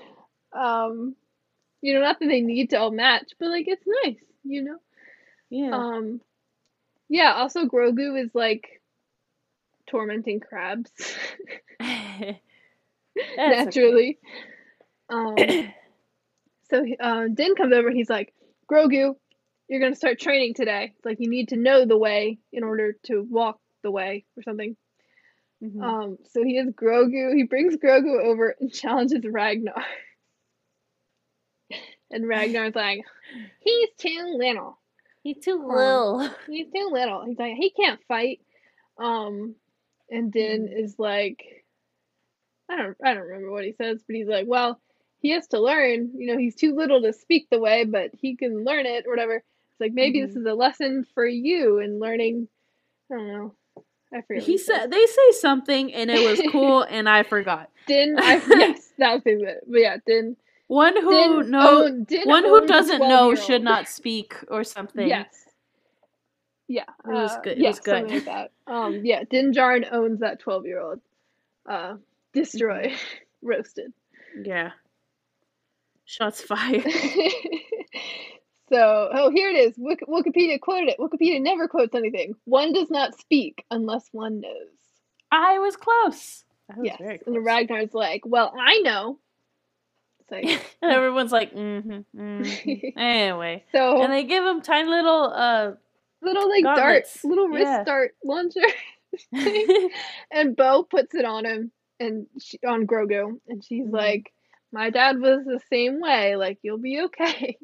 Um, you know, not that they need to all match, but like it's nice, you know. Yeah. Um, yeah. Also, Grogu is like tormenting crabs. That's Naturally. Um, okay. so uh, Din comes over and he's like, Grogu, you're gonna start training today. It's like you need to know the way in order to walk the way or something. Mhm. Um, so he has Grogu. He brings Grogu over and challenges Ragnar. And Ragnar's like, he's too little. He's too Um, little. He's too little. He's like, he can't fight. Um, and Din Mhm. is like, I don't, I don't remember what he says, but he's like, well, he has to learn. You know, he's too little to speak the way, but he can learn it or whatever. It's like maybe Mhm. this is a lesson for you in learning. I don't know. I forget. What He he says. said they say something and it was cool and I forgot. Din, I yes, that was it. But yeah, Din. One who Din know, own, Din one who owns a doesn't know twelve-year-old. should not speak or something. Yes. Yeah. It was uh, good. It yeah, was good. something like that. Um, yeah, Din Djarin owns that twelve-year-old. Uh, destroy, Mhm. roasted. Yeah. Shots fired. So, oh, here it is. Wik- Wikipedia quoted it. Wikipedia never quotes anything. One does not speak unless one knows. I was close. I was Yes. very And close. Ragnar's like, well, I know. It's like, And everyone's like, mm-hmm, mm-hmm. Anyway. so And they give him tiny little uh little like gauntlets. dart, little wrist Yeah. dart launcher thing. And Bo puts it on him and she, on Grogu, and she's Mhm. like, my dad was the same way. Like, you'll be okay.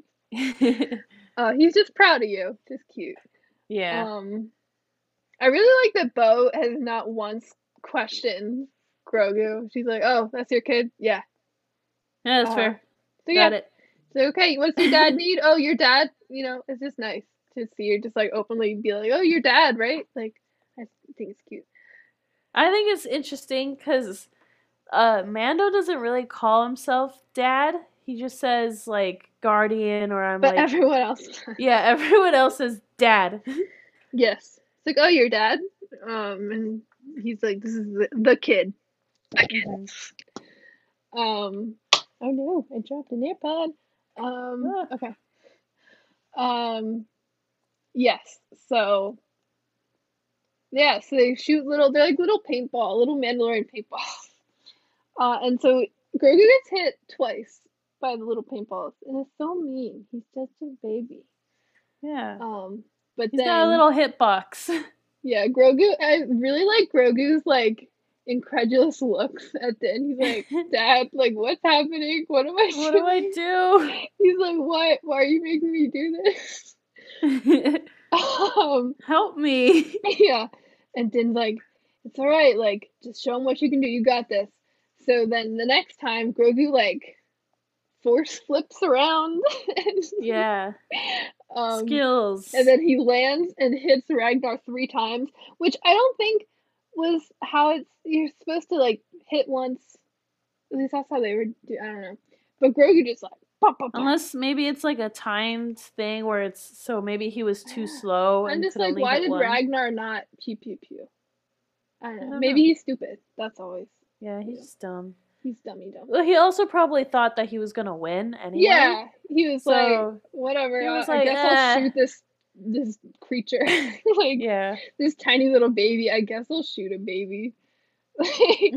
Uh, he's just proud of you. Just cute. Yeah. Um, I really like that Bo has not once questioned Grogu. She's like, "Oh, that's your kid? Yeah, Yeah, that's uh, fair. so Got yeah, it. so okay. What's your dad need? Oh, your dad. You know, it's just nice to see her just like openly be like, "Oh, your dad, right?" Like, I think it's cute. I think it's interesting because uh, Mando doesn't really call himself dad. He just says like guardian or I'm But like everyone else, does. yeah. Everyone else says dad. Yes, it's like, "Oh, your dad." Um, and he's like, "This is the, the kid." The kid. Mhm. Um. Oh no, I dropped an AirPod. Um. Ah. Okay. Um. Yes. So. Yeah, so they shoot little, they're like little paintball, little Mandalorian paintballs. Uh, and so Grogu gets hit twice by the little paintballs, and it's so mean. He's such a baby. Yeah. Um, but He's then, got a little hitbox. yeah, Grogu, I really like Grogu's, like, incredulous looks at the end. He's like, Dad, like, what's happening? What am I What doing? do I do? He's like, why, why are you making me do this? um, Help me. Yeah. And Din's like, it's all right, like, just show him what you can do. You got this. So then the next time, Grogu, like, force flips around. and, Yeah. um, Skills. And then he lands and hits Ragnar three times, which I don't think was how it's, you're supposed to, like, hit once. At least that's how they were do. I don't know. But Grogu just, like, pop, pop, pop. Unless maybe it's like a timed thing where it's so maybe he was too slow and I'm just could like, only why hit did one. Ragnar not pew pew pew? I don't know. I don't Maybe know. he's stupid. That's always. Yeah, he's just dumb. He's dummy dumb. Well, he also probably thought that he was gonna win anyway. Yeah, he was So, like, whatever. he was uh, like, I guess eh. I'll shoot this this creature, like Yeah. this tiny little baby. I guess I'll shoot a baby. Like,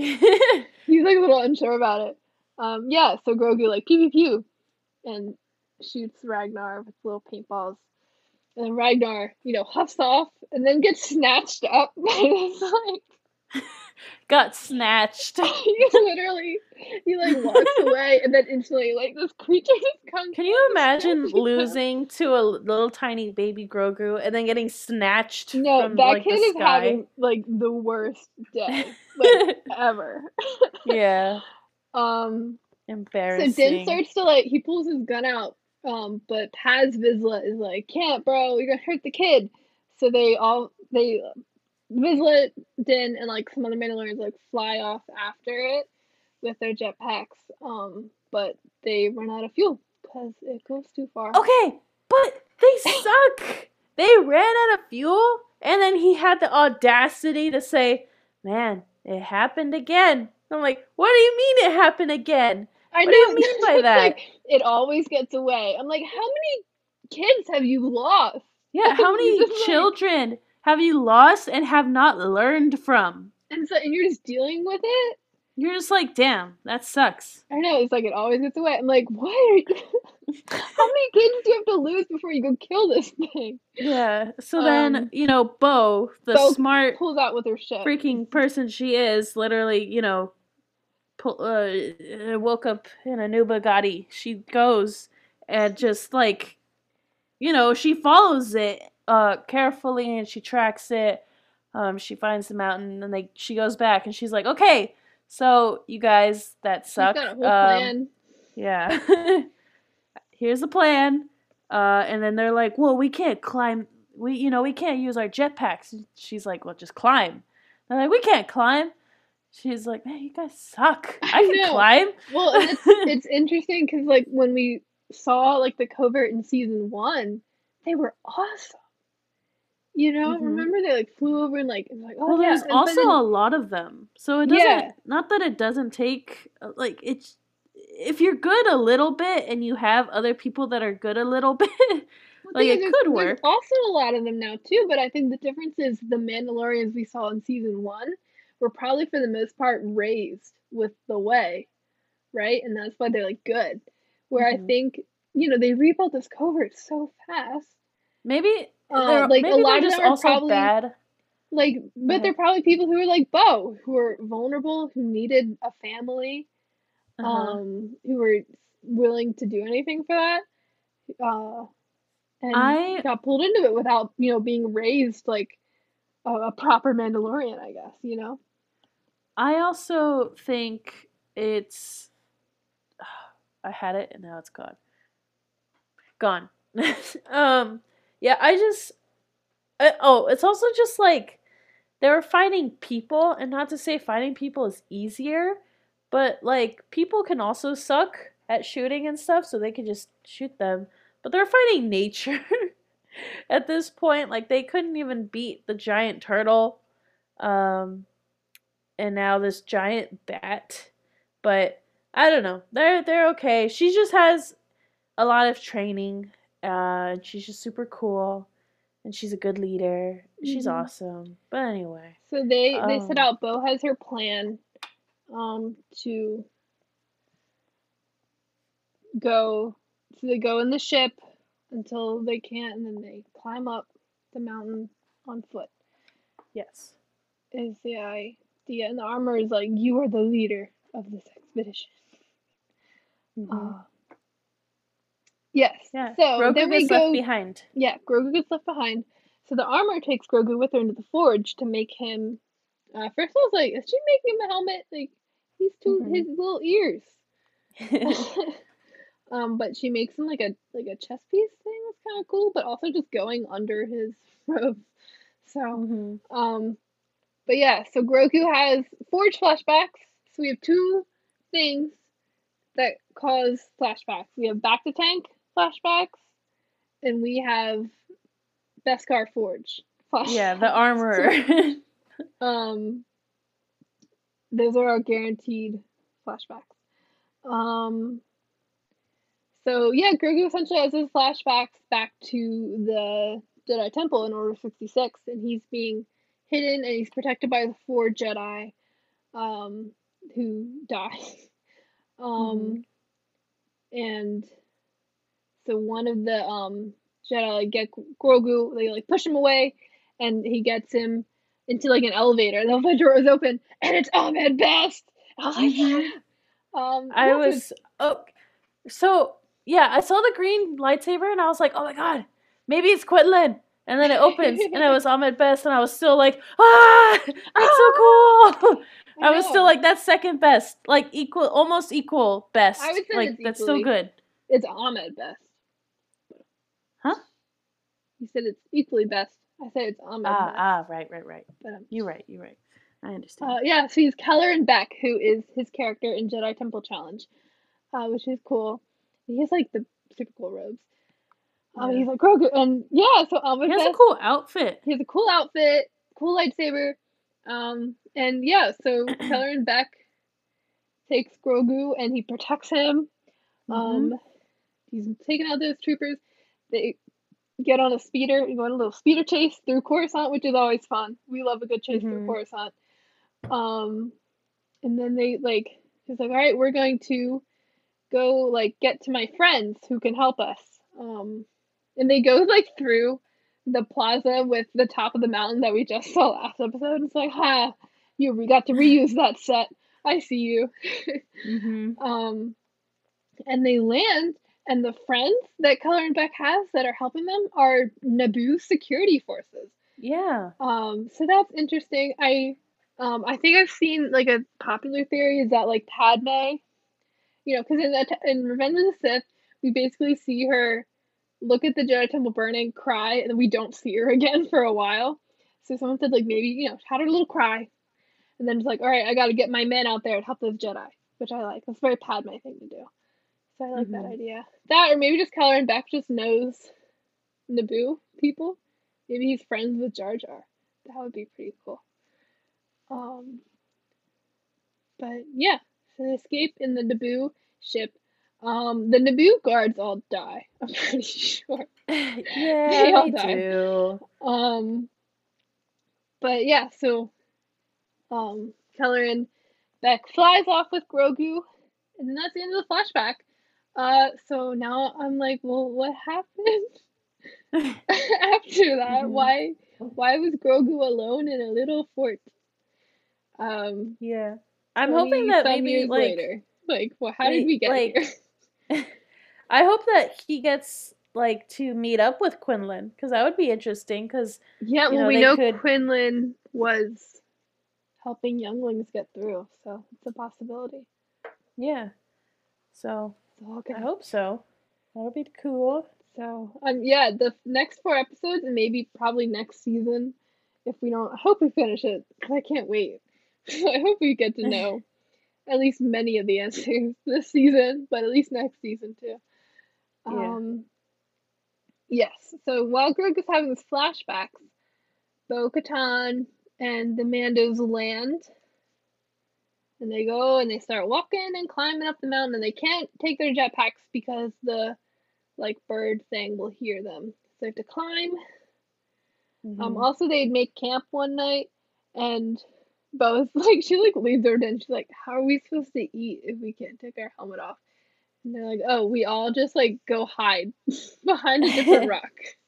he's like a little unsure about it. Um, yeah. So Grogu like pew pew pew, and shoots Ragnar with little paintballs. And then Ragnar, you know, huffs off and then gets snatched up by this like Got snatched. he literally he like walks away and then instantly like this creature just comes. Can you imagine losing to a little tiny baby Grogu and then getting snatched No, from that like kid the is sky? having like the worst day like ever. Yeah. Um. Embarrassing. So Din starts to like he pulls his gun out. Um. But Paz Vizsla is like, can't, bro. You're gonna hurt the kid. So they all they Vizsla, Din, and like some other Mandalorians like fly off after it with their jetpacks. Um. But they run out of fuel because it goes too far. Okay, but they suck. They ran out of fuel, and then he had the audacity to say, "Man, it happened again." I'm like, "What do you mean it happened again? I What know. do you mean by It's that?" like, it always gets away. I'm like, how many kids have you lost? Yeah, how many Just like- children have you lost and have not learned from? And so, and you're just dealing with it. You're just like, damn, that sucks. I know. It's like it always gets away. I'm like, what? Are you... how many kids do you have to lose before you go kill this thing? Yeah. So Um, then, you know, Bo, the Bo smart Pulls out with her ship. freaking person she is, literally, you know, pull, uh, woke up in a new Bugatti. She goes and just like, you know, she follows it uh carefully and she tracks it. Um, she finds the mountain and they she goes back and she's like, okay, so you guys that She's suck. got a whole Um, plan. yeah, here's the plan. Uh, and then they're like, well, we can't climb. We you know we can't use our jetpacks. She's like, well, just climb. They're like, we can't climb. She's like, man, you guys suck. I, I can know. climb. Well, and it's it's interesting because like when we saw like the covert in season one, they were awesome. You know, Mhm. remember they like flew over and like it was like oh Well, yeah, there's and, but also then, a lot of them, so it doesn't. yeah, Not that it doesn't take uh, like it's. If you're good a little bit and you have other people that are good a little bit, well, like thing is, it there's, could there's work. also a lot of them now too. But I think the difference is the Mandalorians we saw in season one were probably for the most part raised with the way, right? And that's why they're like good. Where I Mhm. think you know they rebuilt this covert so fast. Maybe Uh, they're like a maybe lot they're of just them are also probably bad. like, Go but they're ahead. probably people who are like Bo, who are vulnerable, who needed a family, Uh huh. um, who were willing to do anything for that, uh, and I got pulled into it without, you know, being raised like a, a proper Mandalorian, I guess, you know? I also think it's. I had it and now it's gone. Gone. um. Yeah. I just. I, oh, it's also just like they were fighting people, and not to say fighting people is easier, but like people can also suck at shooting and stuff, so they could just shoot them. But they're fighting nature at this point. Like they couldn't even beat the giant turtle, um, and now this giant bat. But I don't know. They're they're okay. She just has a lot of training, uh, and she's just super cool, and she's a good leader. She's hmm awesome. But anyway. So they they set Um, out. Bo has her plan, um, to go. So they go in the ship until they can't, and then they climb up the mountain on foot. yes. Is the idea, and the armor is like you are the leader of this expedition. Mm-hmm. Uh, yes. Yeah. So Grogu then we gets left go. behind. Yeah, Grogu gets left behind. So the armor takes Grogu with her into the forge to make him. Uh, first, I was like, is she making him a helmet? Like he's too Mm-hmm. his little ears. um, but she makes him like a like a chest piece thing. That's kind of cool, but also just going under his robes. So, mm-hmm. um, but yeah, so Grogu has forge flashbacks. So we have two things that cause flashbacks. We have back to tank flashbacks, and we have Beskar Forge Yeah, the flashbacks. armorer. um, those are our guaranteed flashbacks. Um, so yeah, Grogu essentially has his flashbacks back to the Jedi Temple in Order sixty-six, and he's being hidden and he's protected by the four Jedi, um, who die. mm-hmm. Um, and so one of the um Jedi like get Grogu, they like push him away, and he gets him into like an elevator. And the elevator door is open, and it's Ahmed Best. I was like, Mm-hmm. yeah. Um, I yeah, so it's, was oh, so yeah. I saw the green lightsaber and I was like, oh my god, maybe it's Quinlan. And then it opens and it was Ahmed Best, and I was still like, ah, that's so cool. I, I was still know. like, that's second best, like equal, almost equal best. I would say like it's that's still equally. good, It's Ahmed Best. huh? You said it's equally best. I said it's Ahmed Ah, Best. ah, right, right, right. But, um, You're right, you're right. I understand. uh, yeah, so he's Kelleran Beck, who is his character in Jedi Temple Challenge, uh, which is cool. He has like the super cool robes. Um, Yeah. he's like Grogu, and yeah, so Ahmed He has a Best. cool outfit. He has a cool outfit, cool lightsaber, um, and yeah, so Kelleran Beck takes Grogu and he protects him. Um, Mm-hmm. he's taking out those troopers. They get on a speeder, go on a little speeder chase through Coruscant, which is always fun. We love a good chase through Mm-hmm. Coruscant. Um, and then they like, he's like, all right, we're going to go like get to my friends who can help us. Um, and they go like through the plaza with the top of the mountain that we just saw last episode. It's like, ha, you we got to reuse that set. I see you. Mm-hmm. um, and they land, And the friends that Color and Beck has that are helping them are Naboo security forces. Yeah. Um, so that's interesting. I um I think I've seen like a popular theory is that like Padme, you know, because in the, in Revenge of the Sith, we basically see her look at the Jedi Temple burning, cry, and then we don't see her again for a while. So someone said like maybe you know had her little cry, and then it's like all right, I got to get my men out there and help those Jedi, which I like. That's a very Padme thing to do. So I like that Mhm. idea. That or maybe just Keller and Beck just knows Naboo people. Maybe he's friends with Jar Jar. That would be pretty cool. Um, but yeah, so they escape in the Naboo ship. Um, the Naboo guards all die. I'm pretty sure Yeah, they all they die. do. Um, but yeah, so um, Keller and Beck flies off with Grogu, and then that's the end of the flashback. Uh, so now I'm like, well, what happened after that? Mhm. Why, why was Grogu alone in a little fort? Um, Yeah. I'm hoping twenty that some maybe years like later. Like, well, how did we we get here? like I hope that he gets like to meet up with Quinlan because that would be interesting because Yeah, you well, know we they know could Quinlan was helping younglings get through, so it's a possibility. yeah. So It's all I good. hope so. That'll be cool. So, um, yeah, the next four episodes, and maybe probably next season, if we don't, I hope we finish it, because I can't wait. I hope we get to know at least many of the answers this season, but at least next season too. Yeah. Um, yes, so while Greg is having his flashbacks, Bo Katan and the Mandos land, and they go and they start walking and climbing up the mountain, and they can't take their jetpacks because the like bird thing will hear them. So they have to climb. Um, Mhm. also they'd make camp one night, and Bo's like she like leaves her and she's like, "How are we supposed to eat if we can't take our helmet off?" And they're like, "Oh, we all just like go hide behind a different rock."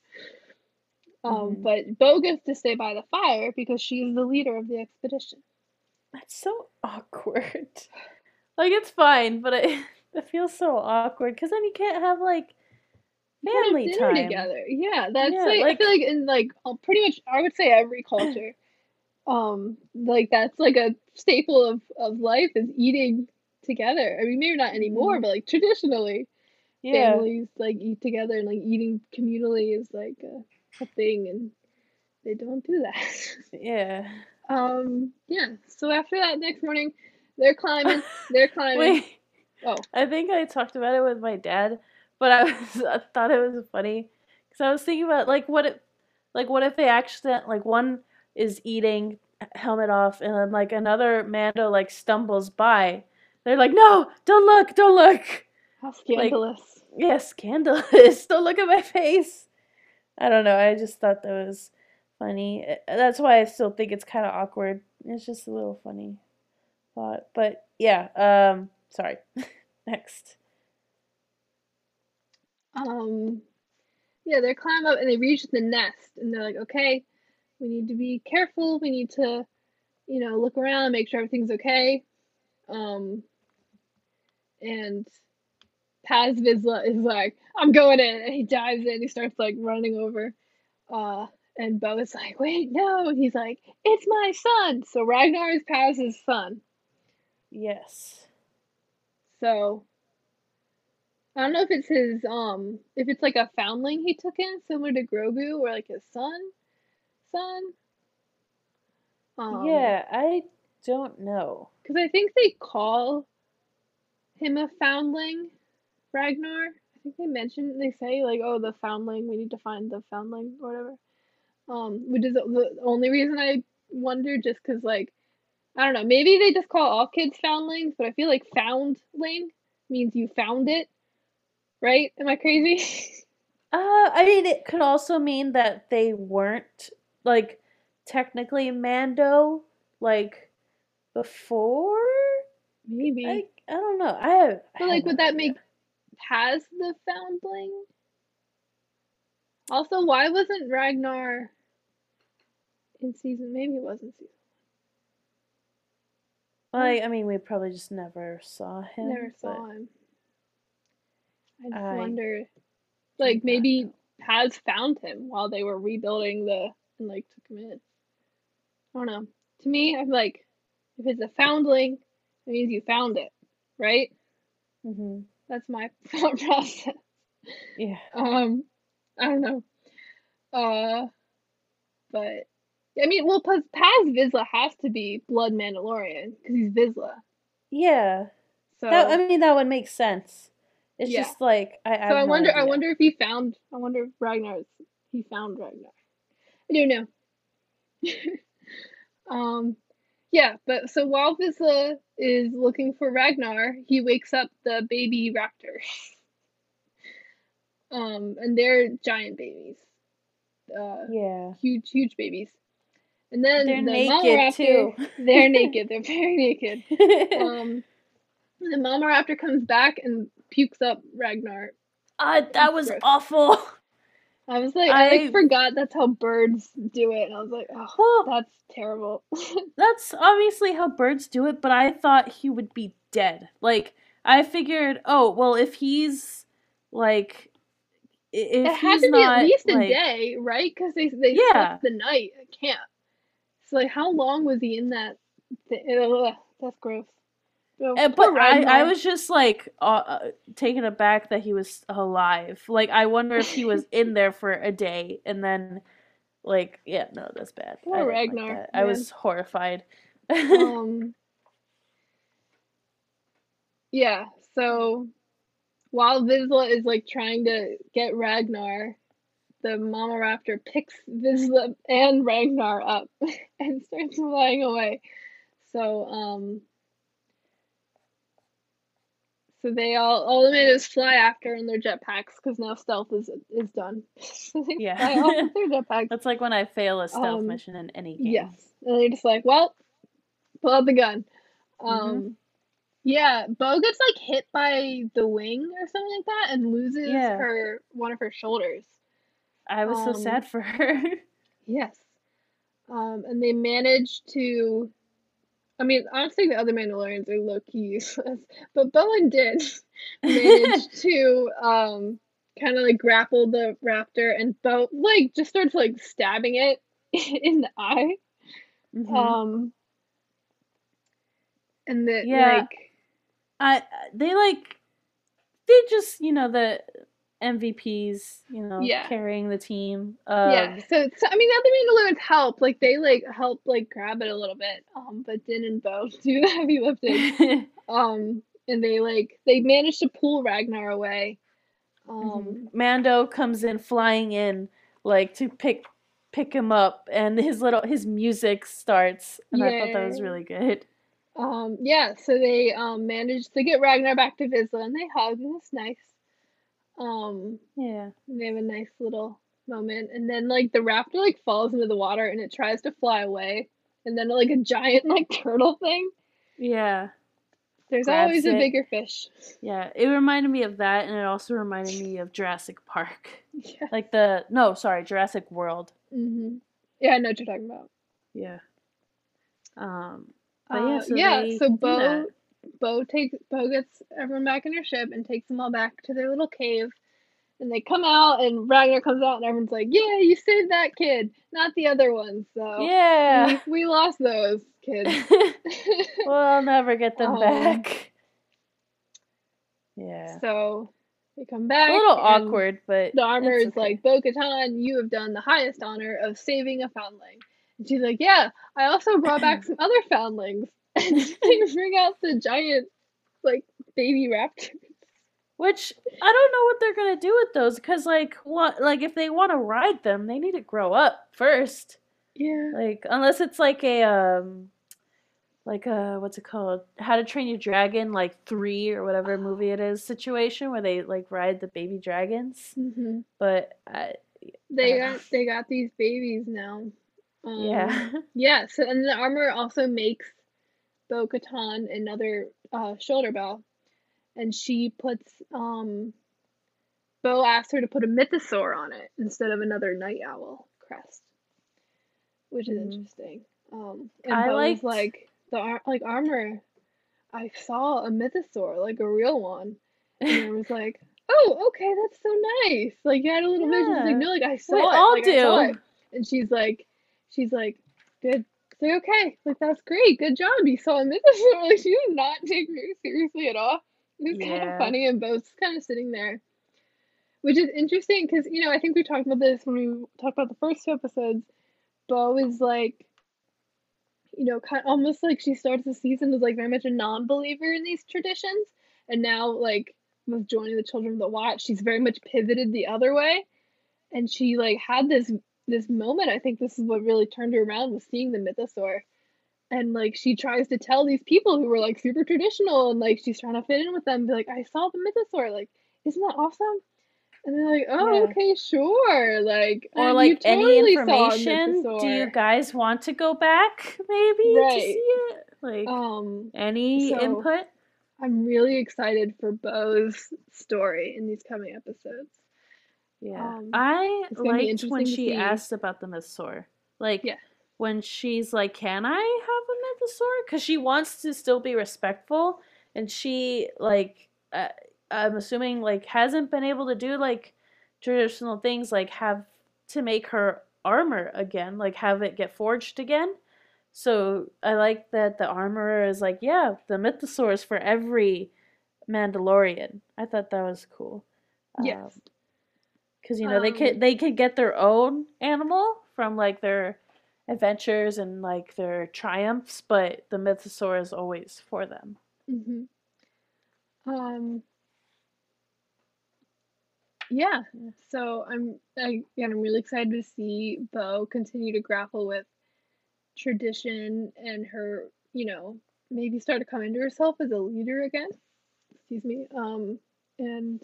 Um, Mhm. but Bo gets to stay by the fire because she's the leader of the expedition. That's so awkward. Like it's fine, but it it feels so awkward because then you can't have like You can't have family dinner time. together. Yeah, that's Yeah, like I feel like like in like uh, pretty much I would say every culture, um, like that's like a staple of of life is eating together. I mean, maybe not anymore, mhm. but like traditionally, Yeah. families like eat together and like eating communally is like a, a thing, and they don't do that. Yeah. um, yeah. So after that, next morning, they're climbing. They're climbing. Wait, Oh, I think I talked about it with my dad, but I was I thought it was funny because I was thinking about like what if like what if they accident like one is eating helmet off and then like another Mando like stumbles by. They're like, no, don't look, don't look. how Like, scandalous. yeah, scandalous. Don't look at my face. I don't know. I just thought that was funny. Uh, That's why I still think it's kind of awkward. It's just a little funny thought. But yeah, um, sorry. Next. Um, yeah, they climb up and they reach the nest, and they're like, okay, we need to be careful. We need to, you know, look around, make sure everything's okay. Um, and Paz Vizsla is like, I'm going in, and he dives in. He starts like running over. Uh, and Bo is like, wait, no. And he's like, it's my son. So Ragnar is Paz's son. Yes. So I don't know if it's his um if it's like a foundling he took in, similar to Grogu, or like his son son. Um, Yeah, I don't know. because I think they call him a foundling, Ragnar. I think they mention they say like, oh, the foundling. We need to find the foundling or whatever. Um, which is the only reason I wonder, just because like I don't know, maybe they just call all kids foundlings, but I feel like foundling means you found it, right? Am I crazy? Uh, I mean, it could also mean that they weren't like technically Mando like before. Maybe. I I don't know. I have I But have like, no would that idea. make Paz the foundling? Also, why wasn't Ragnar in season? Maybe it wasn't season. Like, I mean, we probably just never saw Never him, but saw him. I just I wonder, do like not maybe know. Paz found him while they were rebuilding the and like took him in. I don't know. To me, I'm like, if it's a foundling, it means you found it, right? Hmm. That's my thought process. Yeah. Um, I don't know. Uh, but I mean, well, Paz, Paz Vizsla has to be Blood Mandalorian because he's Vizsla. Yeah. That I So mean that would make sense. It's yeah. just like I, I So have I no wonder. I idea. wonder if he found. I wonder if Ragnar's. He found Ragnar. I don't know. Um, yeah, but so while Vizsla is looking for Ragnar, he wakes up the baby raptors. Um, and they're giant babies. Uh, Yeah. huge, huge babies. And They're then the mama naked raptor, too. they're naked. They're very naked. Um, the mama raptor comes back and pukes up Ragnar. uh, that It's was gross. awful. I was like, I like I forgot that's how birds do it, and I was like, oh, well, that's terrible. that's obviously how birds do it, but I thought he would be dead. Like I figured, oh, well if he's like i- It if had he's to be at not least a like day, right? Because they they slept yeah. the night at camp. So like, how long was he in that? Thing? Ugh, that's gross. Oh, Uh, poor But I, I Ragnar. was just like uh, uh, taken aback that he was alive. Like I wonder if he was in there for a day and then like yeah, no, that's bad. I Poor didn't like Ragnar, that. I man. was horrified. Um, yeah. So while Vizsla is like trying to get Ragnar, the mama raptor picks Vizsla and Ragnar up and starts flying away. So um, so they all all the Mandos fly after in their jetpacks because now stealth is is done. So they fly off Yeah. with their jetpacks. That's like when I fail a stealth Um, mission in any yes, game. and they're just like, well, pull out the gun. Mhm. Um, yeah, Bo gets like hit by the wing or something like that and loses Yeah. her one of her shoulders. I was so Um, sad for her. yes. Um, and they manage to. I mean, honestly, the other Mandalorians are low key useless, but Bowen did manage to um kind of like grapple the raptor, and Bo like just starts like stabbing it in the eye. Mhm. Um, and that Yeah. like I they like they just, you know, the M V Ps, you know, yeah. carrying the team. Yeah, Um so, so I mean, the other Mandalorians help. Like they like help like grab it a little bit. Um, but Din and Bo do the heavy lifting. Um, and they like they manage to pull Ragnar away. Mhm. Um, Mando comes in flying in like to pick pick him up and his little his music starts and I thought that was yeah. really good. Um, yeah. So they um manage to get Ragnar back to Vizsla, and they hug. And it's nice. Um, Yeah. and they have a nice little moment, and then like the raptor like falls into the water, and it tries to fly away, and then like a giant like turtle thing. Yeah. There's always Grabs a it. bigger fish. Yeah, it reminded me of that and it also reminded me of Jurassic Park. Yeah. Like the no, sorry, Jurassic World. Mhm. Yeah, I know what you're talking about. Yeah. Um but yeah, Uh, so yeah. they So do Bo, that. Bo takes Bo gets everyone back in her ship and takes them all back to their little cave. And they come out, and Ragnar comes out, and everyone's like, "Yeah, you saved that kid, not the other ones." So Yeah. we we lost those kids. We'll never get them um. back. Yeah. So they come A back, little and awkward, but the armor it's is okay. like, Bo-Katan, you have done the highest honor of saving a foundling. And she's like, yeah, I also brought back some other foundlings. And they bring out the giant, like, baby raptor. Which I don't know what they're gonna do with those, cause like what, like if they want to ride them, they need to grow up first. Yeah. Like unless it's like a um, like a what's it called? How to Train Your Dragon, like three or whatever movie it is situation where they like ride the baby dragons. hmm But I, I They don't know. got they got these babies now. Um. Yeah. Yeah. So and the armor also makes Bo-Katan another uh, shoulder bell, and she puts um Bo asked her to put a mythosaur on it instead of another night owl crest, which is Mhm. interesting. Um, and I Bo was liked. like, the ar- like armor, I saw a mythosaur, like a real one, and I was like, oh, okay, that's so nice. Like you had a little vision. She's like, Yeah. no, like I We saw it. all Like I saw it. do. And she's like, she's like, good. It's like, okay, like that's great. Good job. You saw a mythosaur. Like she did not take very seriously at all. It was kind of Yeah. funny and both kind of sitting there. Which is interesting because, you know, I think we talked about this when we talked about the first two episodes. Bo is like, you know, kind almost like she starts the season as like very much a non-believer in these traditions, and now like with joining the Children of the Watch, she's very much pivoted the other way, and she like had this this moment. I think this is what really turned her around was seeing the mythosaur, and like she tries to tell these people who were like super traditional and like she's trying to fit in with them, be like, I saw the mythosaur, like isn't that awesome? And they're like, oh, Yeah. okay, sure. Like, Or and you like any totally saw a information, do you mythosaur. guys want to go back maybe to see Right. it? Like Um, any so input? I'm really excited for Bo's story in these coming episodes. Yeah. Um, I it's gonna be liked when interesting to she see. asked about the mythosaur. Like Yeah. when she's like, "Can I have a mythosaur?" Cuz she wants to still be respectful and she like uh, I'm assuming like hasn't been able to do like traditional things like have to make her armor again, like have it get forged again. So I like that the armorer is like, yeah, the mythosaur is for every Mandalorian. I thought that was cool. Um, Yes. because you know they could Um, they could get their own animal from like their adventures and like their triumphs, but the mythosaur is always for them. mhm. Um, yeah. Yeah. So I'm I, again, I'm really excited to see Bo continue to grapple with tradition and her, you know, maybe start to come into herself as a leader again. Excuse me. Um, and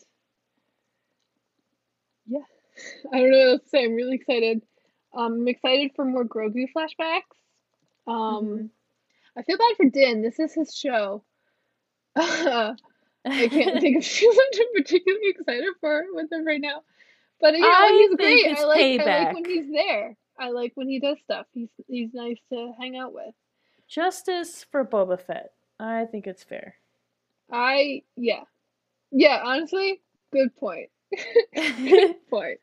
yeah, I don't know what to say. I'm really excited. Um, I'm excited for more Grogu flashbacks. Um, Mm-hmm. I feel bad for Din. This is his show. I can't think of too much I'm particularly excited for with him right now. But you know, I he's think great. I it's like I like when payback. he's there. I like when he does stuff. He's he's nice to hang out with. Justice for Boba Fett. I think it's fair. I yeah. Yeah, honestly, good point. Good point.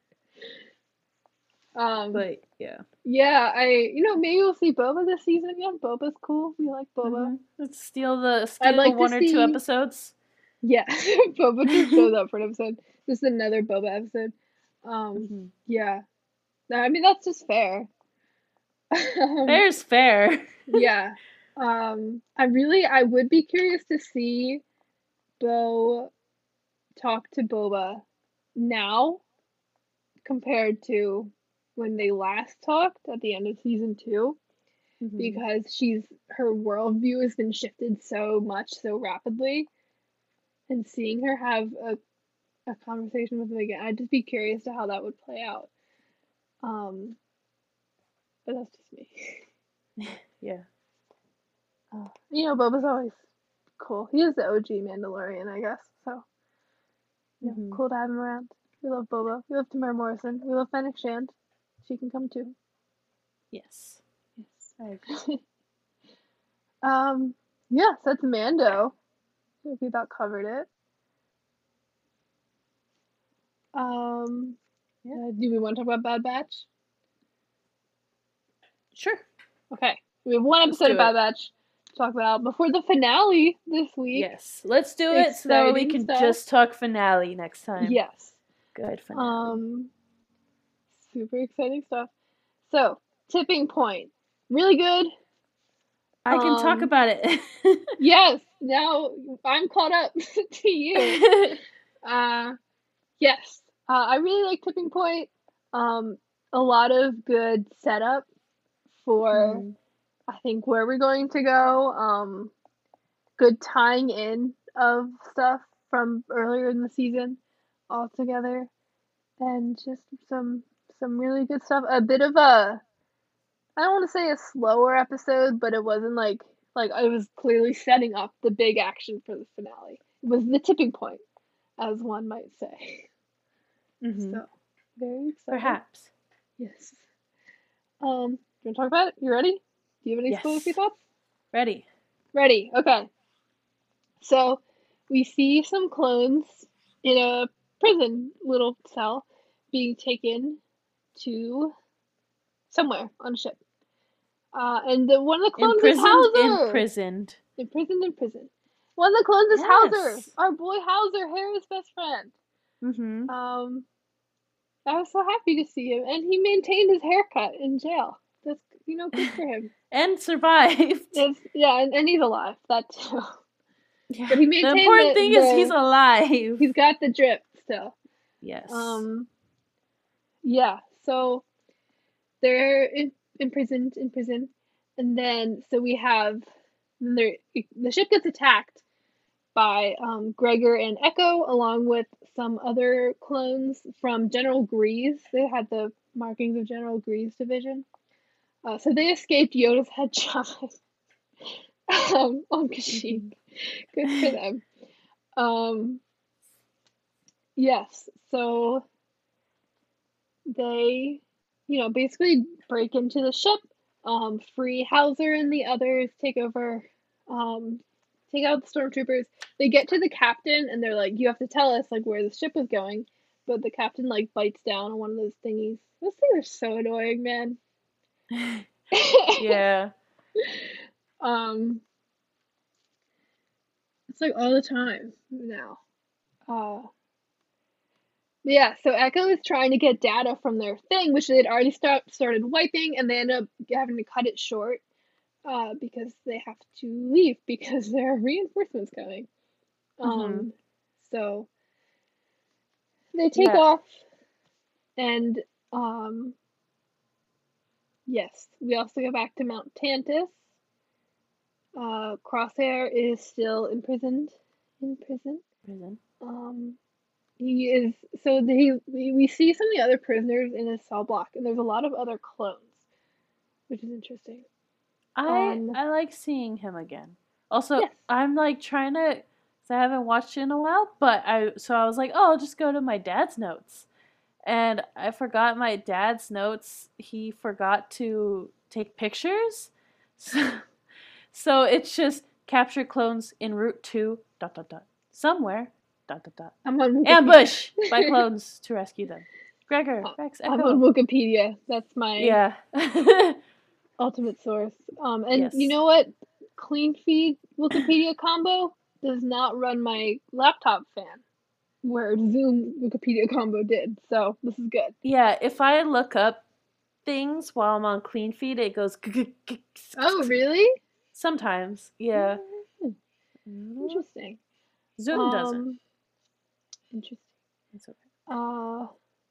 Um But yeah. yeah, I you know, maybe we'll see Boba this season again. Boba's cool. We like Boba. Mm-hmm. Let's steal the I'd steal like to one or two see episodes. yeah, Boba just shows up for an episode. Just another Boba episode. Um Mm-hmm. yeah. I mean that's just fair. um Fair's fair. yeah. Um I really I would be curious to see Bo talk to Boba now compared to when they last talked at the end of season two, Mm-hmm. because she's her worldview has been shifted so much so rapidly, and seeing her have a, a conversation with him again, I'd just be curious to how that would play out. Um, but that's just me. Yeah. Uh, you know, Boba's always cool. He is the O G Mandalorian, I guess. So, you know, Mm-hmm. cool to have him around. We love Boba. We love Tamara Morrison. We love Fennec Shand. She can come too. Yes. Yes. I agree. um, yeah, so that's Mando. I think we about covered it. Um, Yeah. uh, do we want to talk about Bad Batch? Sure. Okay, we have one Let's episode do of Bad it. Batch to talk about before the finale this week. Yes. Let's do it so that way we Exciting can stuff. just talk finale next time. Yes. Good finale. Um, super exciting stuff. So, Tipping Point, really good. I can talk Um, about it. yes. Now I'm caught up to you. Uh, yes. Uh, I really like Tipping Point. Um, a lot of good setup for Mhm. I think where we're going to go. Um, good tying in of stuff from earlier in the season all together, and just some some really good stuff. A bit of a I don't want to say a slower episode, but it wasn't like like it was clearly setting up the big action for the finale. It was the tipping point, as one might say. Mhm. So very excited. Perhaps. Yes. Um, do you want to talk about it? You ready? Do you have any Yes. spoiler free thoughts? Ready. Ready. Okay. So we see some clones in a prison little cell being taken to somewhere on a ship. Uh, and the, one of the clones is Imprisoned, Hauser. imprisoned. Imprisoned in prison. One of the clones is Hauser. Yes. Our boy Hauser, Hera's best friend. Mm-hmm. Um, I was so happy to see him, and he maintained his haircut in jail. That's, you know, good for him. And survived. It's, yeah, and, and he's alive. That too. Yeah. But he The maintained important the, thing the, is he's alive. He's got the drip still. Yes. Um. Yeah. So they're in, imprisoned in prison, and then so we have the the ship gets attacked by um, Gregor and Echo, along with some other clones from General Grease. They had the markings of General Grease division. Uh, so they escaped Yoda's headshot um, on Kashyyyk. Good for them. Um, yes, so they, you know, basically break into the ship, um, free Hauser and the others, take over, um, take out the stormtroopers. They get to the captain and they're like, you have to tell us like where the ship is going. But the captain like bites down on one of those thingies. Those things are so annoying, man. Yeah. Um, it's like all the time now. Uh, yeah, so Echo is trying to get data from their thing, which they had already start, started wiping, and they end up having to cut it short uh, because they have to leave because there are reinforcements coming. Um, Mhm. So they take Yeah. off, and um, yes, we also go back to Mount Tantus. Uh, Crosshair is still imprisoned in prison. Prison. Um, he is so the, he we, we see some of the other prisoners in his cell block, and there's a lot of other clones, which is interesting. I Um, I like seeing him again. Also, Yes. I'm like trying to, cause I haven't watched it in a while, but I so I was like, oh, I'll just go to my dad's notes, and I forgot my dad's notes. He forgot to take pictures, so, so it's just capture clones en route to dot dot dot somewhere dot dot dot I'm on Wikipedia. ambush by clones to rescue them. Gregor, Rex, I'm on Echo. Wikipedia. That's my Yeah. ultimate source. Um, and Yes. you know what? Clean feed Wikipedia combo does not run my laptop fan, where Zoom Wikipedia combo did. So this is good. Yeah, if I look up things while I'm on clean feed, it goes. Oh, really? Sometimes, yeah. Hmm, Interesting. Zoom doesn't. Um, Interesting. It's okay. Uh,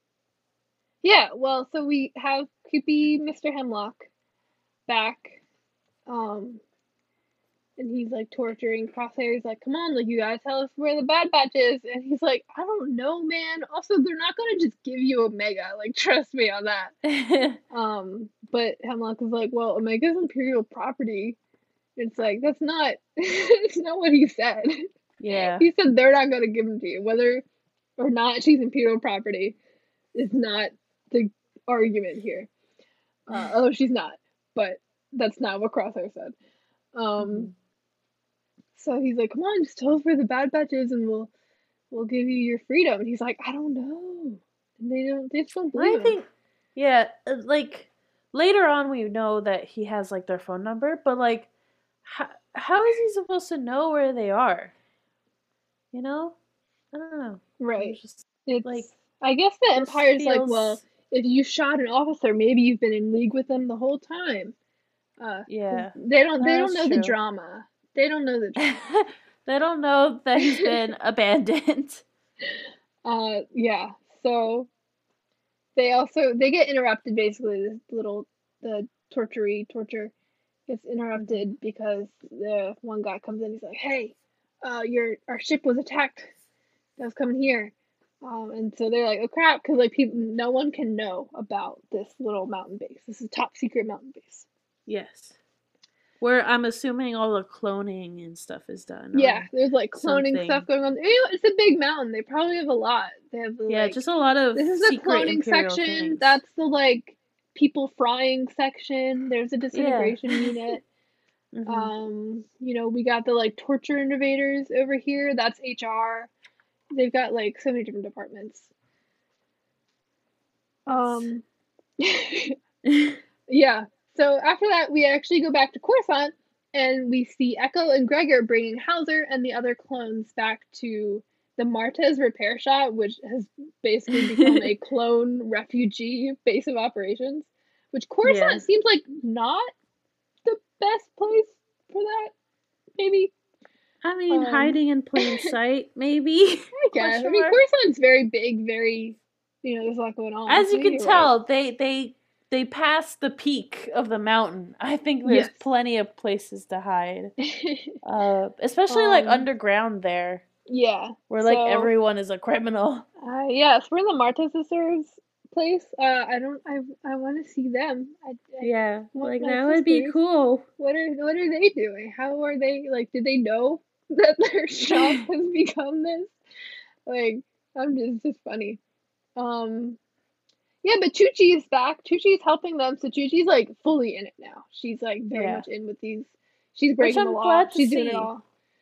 yeah. Well, so we have creepy Mister Hemlock back. Um, and he's like torturing Crosshair. He's like, "Come on, like you gotta tell us where the Bad Batch is." And he's like, "I don't know, man. Also, they're not gonna just give you Omega. Like, trust me on that." Um, but Hemlock is like, "Well, Omega's Imperial property." It's like that's not. It's not what he said. Yeah. He said they're not gonna give them to you, whether or not she's Imperial property. Is not the argument here. Uh, although she's not, but that's not what Crosshair said. Um. Mhm. So he's like, "Come on, just tell us where the Bad Batch is, and we'll we'll give you your freedom." And he's like, "I don't know." And they don't. They just don't believe I him. think, yeah, uh, like later on we know that he has like their phone number, but like, how how is he supposed to know where they are? You know, I don't know. Right. It's just It's like I guess the this Empire's like, well, feels. if you shot an officer, maybe you've been in league with them the whole time. Uh, 'cause Yeah, they don't. They don't that's know the true. drama. They don't know the drama. They don't know that he's been abandoned. Uh, yeah. So they also they get interrupted basically. This little the tortury torture gets interrupted because the one guy comes in. He's like, "Hey, uh, your our ship was attacked. That was coming here." Um, and so they're like, "Oh crap!" Because like people, no one can know about this little mountain base. This is top secret mountain base. Yes. Where I'm assuming all the cloning and stuff is done. Yeah, on there's like cloning something. stuff going on. You know, it's a big mountain. They probably have a lot. They have the Yeah, like. just a lot of This is the secret cloning imperial section. things. That's the like people frying section. There's a Yeah. disintegration unit. Mhm. Um, you know, we got the like torture innovators over here. That's H R. they've got like so many different departments. Um, yeah. So after that, we actually go back to Coruscant, and we see Echo and Gregor bringing Hauser and the other clones back to the Martez repair shop, which has basically become a clone refugee base of operations. Which Coruscant Yeah. seems like not the best place for that. Maybe. I mean, Um, hiding in plain sight, maybe. I guess. Question I mean, mark. Coruscant's very big, very, you know, there's a lot going on. As so you can you're tell, right. they they they passed the peak of the mountain. I think there's Yes. plenty of places to hide. Uh, especially like Um, underground there, yeah. where like So, everyone is a criminal. uh, yes, we're in the Marta sisters place. Uh, I don't. I I want to see them. I, I Yeah, want like my that would be sisters. cool. What are What are they doing? How are they? Like, did they know that their shop has become this? Like, I'm just it's just funny. Um, yeah, but Chuchi is back. Chuchi is helping them, so Chuchi's like fully in it now. She's like very Yeah, much in with these. She's which breaking the I'm law. glad to She's doing it see. all.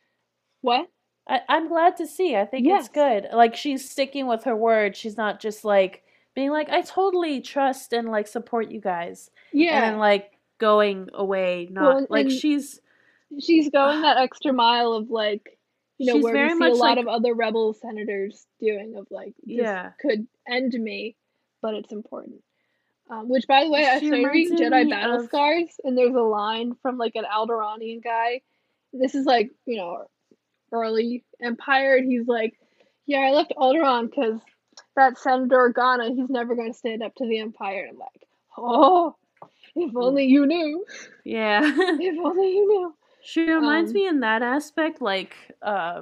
What? I, I'm glad to see. I think it's Yes. good. Like she's sticking with her word. She's not just like being like, I totally trust and like support you guys. And then Yeah. like going away, Well, not and, like and she's she's going that extra mile of like, you know, she's where we very see a much lot like of other rebel senators doing of like, this yeah. could end me, but it's important. Um, which, by the way, I She started reminds reading Jedi me Battle of Scars, and there's a line from like an Alderaanian guy. This is like, you know, early Empire, and he's like, yeah, I left Alderaan because that Senator Organa, he's never going to stand up to the Empire. And I'm like, oh, if only you knew. yeah. If only you knew. She reminds Um, me in that aspect like uh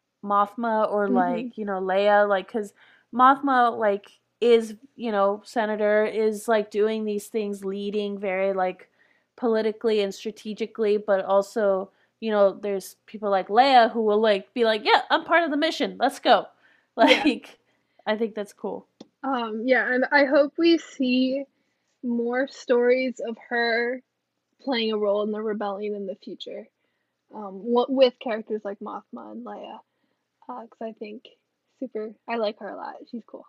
Mothma or mhm. like, you know, Leia, like, because Mothma, like, is, you know, senator, is like doing these things, leading very, like, politically and strategically, but also, you know, there's people like Leia who will, like, be like, yeah, I'm part of the mission, let's go. Yeah. Like, I think that's cool. Um, yeah, and I hope we see more stories of her playing a role in the rebellion in the future. Um, with characters like Mothma and Leia, because uh, I think super, I like her a lot. She's cool.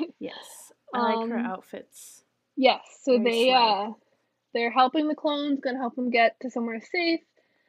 Yes. I like her um, outfits. yes, so Very they slay. uh, they're helping the clones, gonna help them get to somewhere safe.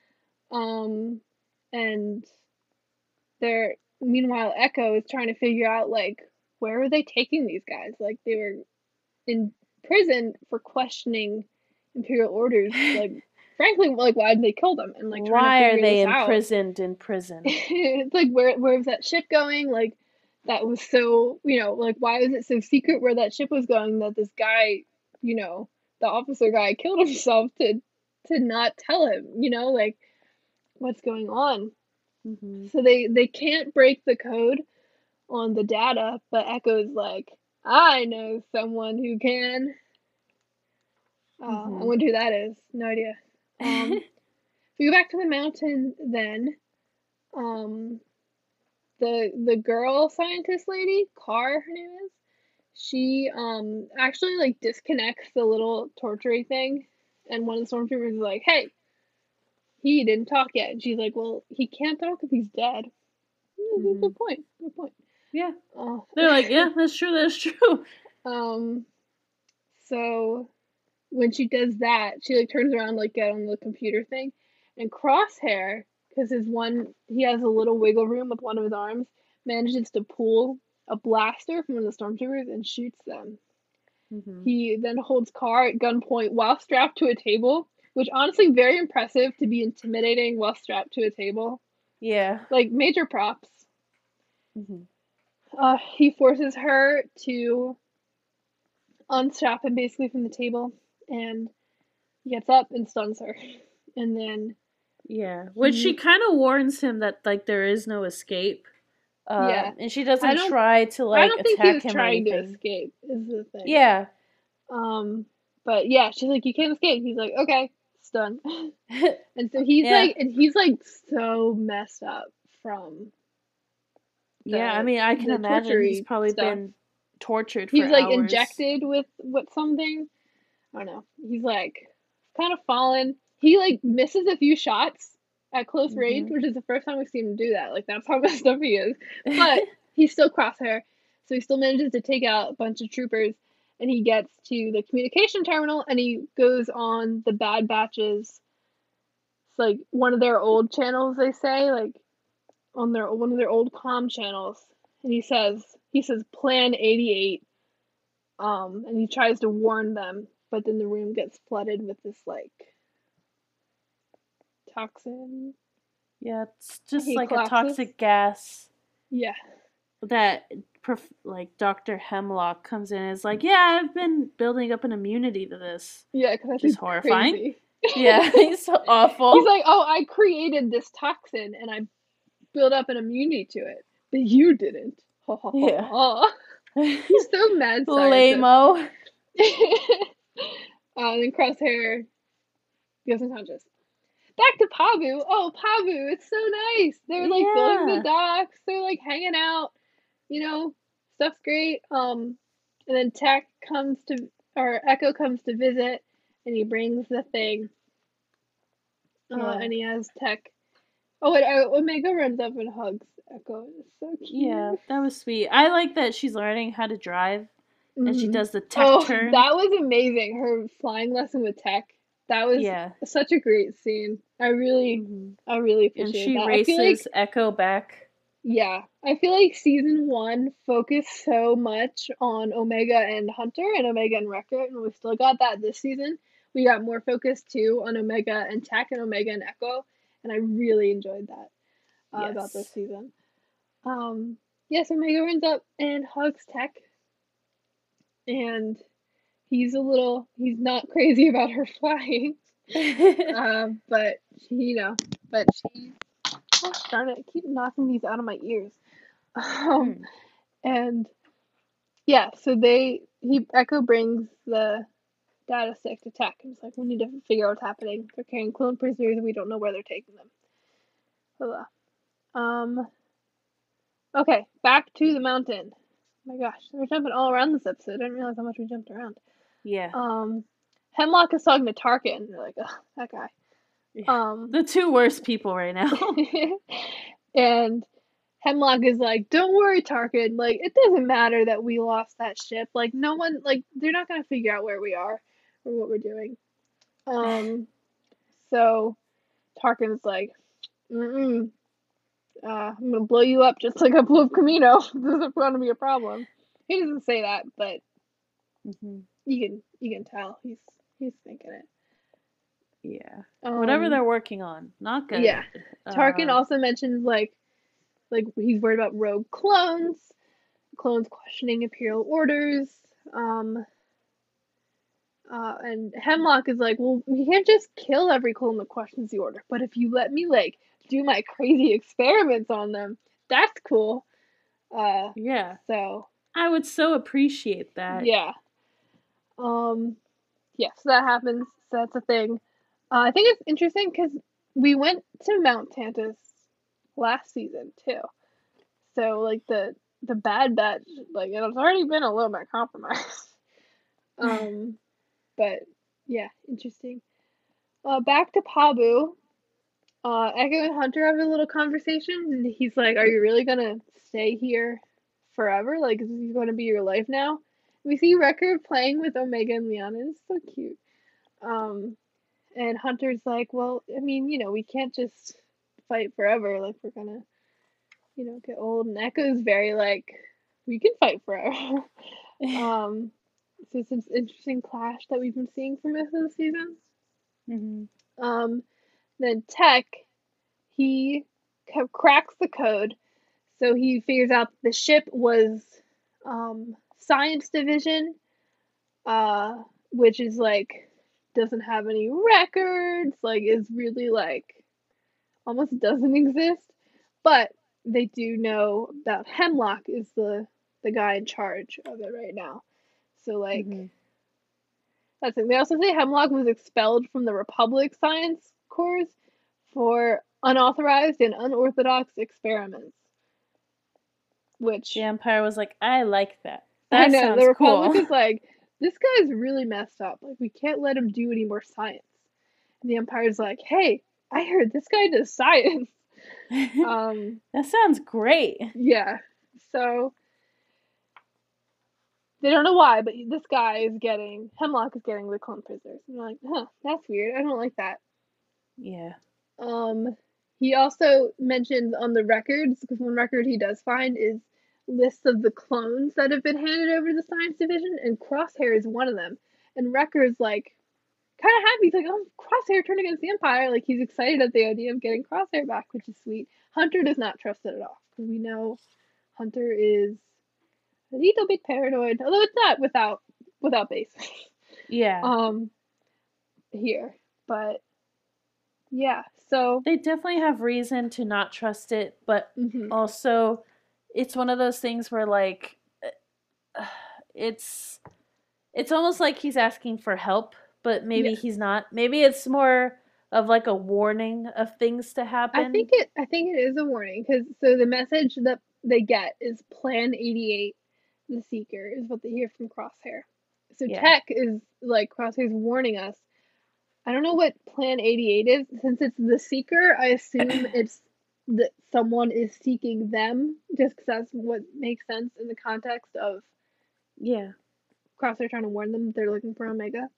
Um, and they're meanwhile Echo is trying to figure out like where are they taking these guys? Like they were in prison for questioning Imperial orders. Like, frankly, like why did they kill them? And like trying to Why are figure they this out. imprisoned in prison? It's like where where was that ship going? Like that was so you know like why was it so secret where that ship was going that this guy you know the officer guy killed himself to to not tell him you know like what's going on. Mm-hmm. So they they can't break the code on the data, but Echo's like, I know someone who can. Uh, Mm-hmm. I wonder who that is. No idea. Um, we go back to the mountain then. Um, the the girl scientist lady, Car, her name is. She um actually like disconnects the little torturing thing, and one of the stormtroopers is like, "Hey, he didn't talk yet." And she's like, "Well, he can't talk if he's dead." Mm-hmm. Good point. Good point. Yeah. Uh, They're like, yeah, that's true, that's true. um. So when she does that, she like turns around like get on the computer thing, and Crosshair, because his one he has a little wiggle room with one of his arms, manages to pull a blaster from one of the stormtroopers and shoots them. Mm-hmm. He then holds Car at gunpoint while strapped to a table, which honestly very impressive to be intimidating while strapped to a table. Yeah. Like major props. Mm-hmm. Uh, he forces her to unstrap him basically from the table and gets up and stuns her. And then Yeah. Which she he kind of warns him that like there is no escape. yeah. Um, and she I doesn't don't try to I like don't think he attack was him or trying to anything. escape is the thing. Yeah. Um but yeah, she's like, you can't escape. He's like, okay, stun. And so he's Yeah. like and he's like so messed up from the Yeah, I mean, I can the imagine he's tortury probably stuff. been tortured He for was like hours. injected with with something. I don't know. He's like kind of fallen. He like misses a few shots at close range, Mm-hmm. which is the first time we've seen him do that. Like that's how messed up he is. But he's still Crosshair, so he still manages to take out a bunch of troopers, and he gets to the communication terminal, and he goes on the Bad Batch's, it's like one of their old channels, they say, like on their one of their old comm channels, and he says he says Plan eighty-eight, um, and he tries to warn them, but then the room gets flooded with this like toxin. Yeah, it's just He like collapses. a toxic gas Yeah. that, prof- like, Doctor Hemlock comes in and is like, yeah, I've been building up an immunity to this. Yeah, because that's Which is just horrifying. crazy. Yeah, he's so awful. He's like, oh, I created this toxin and I built up an immunity to it, but you didn't. Ha ha ha Yeah. ha. He's so mad scientist. Lame-o. uh, and then Crosshair goes unconscious. Back to Pabu. Oh, Pabu, it's so nice. They're like building Yeah. the docks. They're like hanging out. You know, stuff's great. Um, and then Tech comes to, or Echo comes to visit, and he brings the thing. Uh, Yeah. and he has Tech. Oh, and uh, Omega runs up and hugs Echo. It's so cute. Yeah, that was sweet. I like that she's learning how to drive, and she Mhm. does the tech Oh, turn. that was amazing. Her flying lesson with Tech. That was Yeah. such a great scene. I really, Mhm. I really And appreciate she that. I races feel like, Echo back. yeah, I feel like season one focused so much on Omega and Hunter and Omega and Wrecker, and we still got that this season. We got more focus too on Omega and Tech and Omega and Echo, and I really enjoyed that uh, about this Yes. season. Um, yes, Omega runs up and hugs Tech, and he's a little, he's not crazy about her flying, um, but she, you know, but she, oh, darn it, I keep knocking these out of my ears. Um, Hmm. and yeah, so they, he, Echo brings the data stick to Tech, and it's like, we need to figure out what's happening. They're carrying clone prisoners, and we don't know where they're taking them. Blah, blah. Um, okay, back to the mountain. Oh my gosh, we're jumping all around this episode. I didn't realize how much we jumped around. Yeah. Um, Hemlock is talking to Tarkin. They're like, ugh, that guy. Yeah. Um, The two worst people right now. and Hemlock is like, don't worry, Tarkin. Like, it doesn't matter that we lost that ship. Like, no one, like, they're not gonna figure out where we are or what we're doing. Um, so Tarkin's like, mm-mm. Uh, I'm gonna blow you up just like I blew up Camino. This isn't gonna be a problem. He doesn't say that, but Mhm. you can you can tell he's he's thinking it. Yeah. Um, Whatever they're working on, not good. yeah. Tarkin Uh, also mentions like like he's worried about rogue clones, clones questioning Imperial orders. Um, uh, and Hemlock is like, well, we can't just kill every clone that questions the order, but if you let me like do my crazy experiments on them, that's cool. Uh, yeah. so I would so appreciate that. yeah. Um, yeah, so that happens. So that's a thing. Uh, I think it's interesting because we went to Mount Tantus last season too. So like the the Bad Batch, like it's already been a little bit compromised. um, but yeah, interesting. Uh, back to Pabu. Uh, Echo and Hunter have a little conversation, and he's like, "Are you really gonna stay here forever? Like, is this going to be your life now?" We see Wrecker playing with Omega and Liana. It's so cute. Um, and Hunter's like, "Well, I mean, you know, we can't just fight forever. Like, we're gonna, you know, get old." And Echo's very like, "We can fight forever." um, so it's an interesting clash that we've been seeing for most of the season. Mm-hmm. Um, then Tech, he c- cracks the code, so he figures out the ship was um, Science Division, uh, which is like doesn't have any records, like is really like almost doesn't exist, but they do know that Hemlock is the the guy in charge of it right now. So like Mm-hmm. that's it. They also say Hemlock was expelled from the Republic Science Corps for unauthorized and unorthodox experiments. Which The Empire was like, I like that. I That know sounds the Republic cool. is like, this guy's really messed up. Like we can't let him do any more science. And the Empire's like, hey, I heard this guy does science. Um, That sounds great. yeah. So they don't know why, but this guy is getting Hemlock is getting the clone prisoners. And they're like, huh, that's weird. I don't like that. Yeah. Um, he also mentioned on the records, because one record he does find is lists of the clones that have been handed over to the science division, and Crosshair is one of them. And Wrecker's like kind of happy. He's like, oh, Crosshair turned against the Empire. Like he's excited at the idea of getting Crosshair back, which is sweet. Hunter does not trust it at all, because we know Hunter is a little bit paranoid, although it's not without without basis. Yeah. Um, here, but yeah, so They definitely have reason to not trust it, but mhm. also it's one of those things where like uh, it's it's almost like he's asking for help, but maybe Yeah. he's not. Maybe it's more of like a warning of things to happen. I think it I think it is a warning, because so the message that they get is Plan eighty-eight, the Seeker, is what they hear from Crosshair. So Yeah. Tech is like Crosshair's warning us. I don't know what Plan eighty-eight is. Since it's the Seeker, I assume it's that someone is seeking them, just because that's what makes sense in the context of Yeah. Crosshair trying to warn them that they're looking for Omega.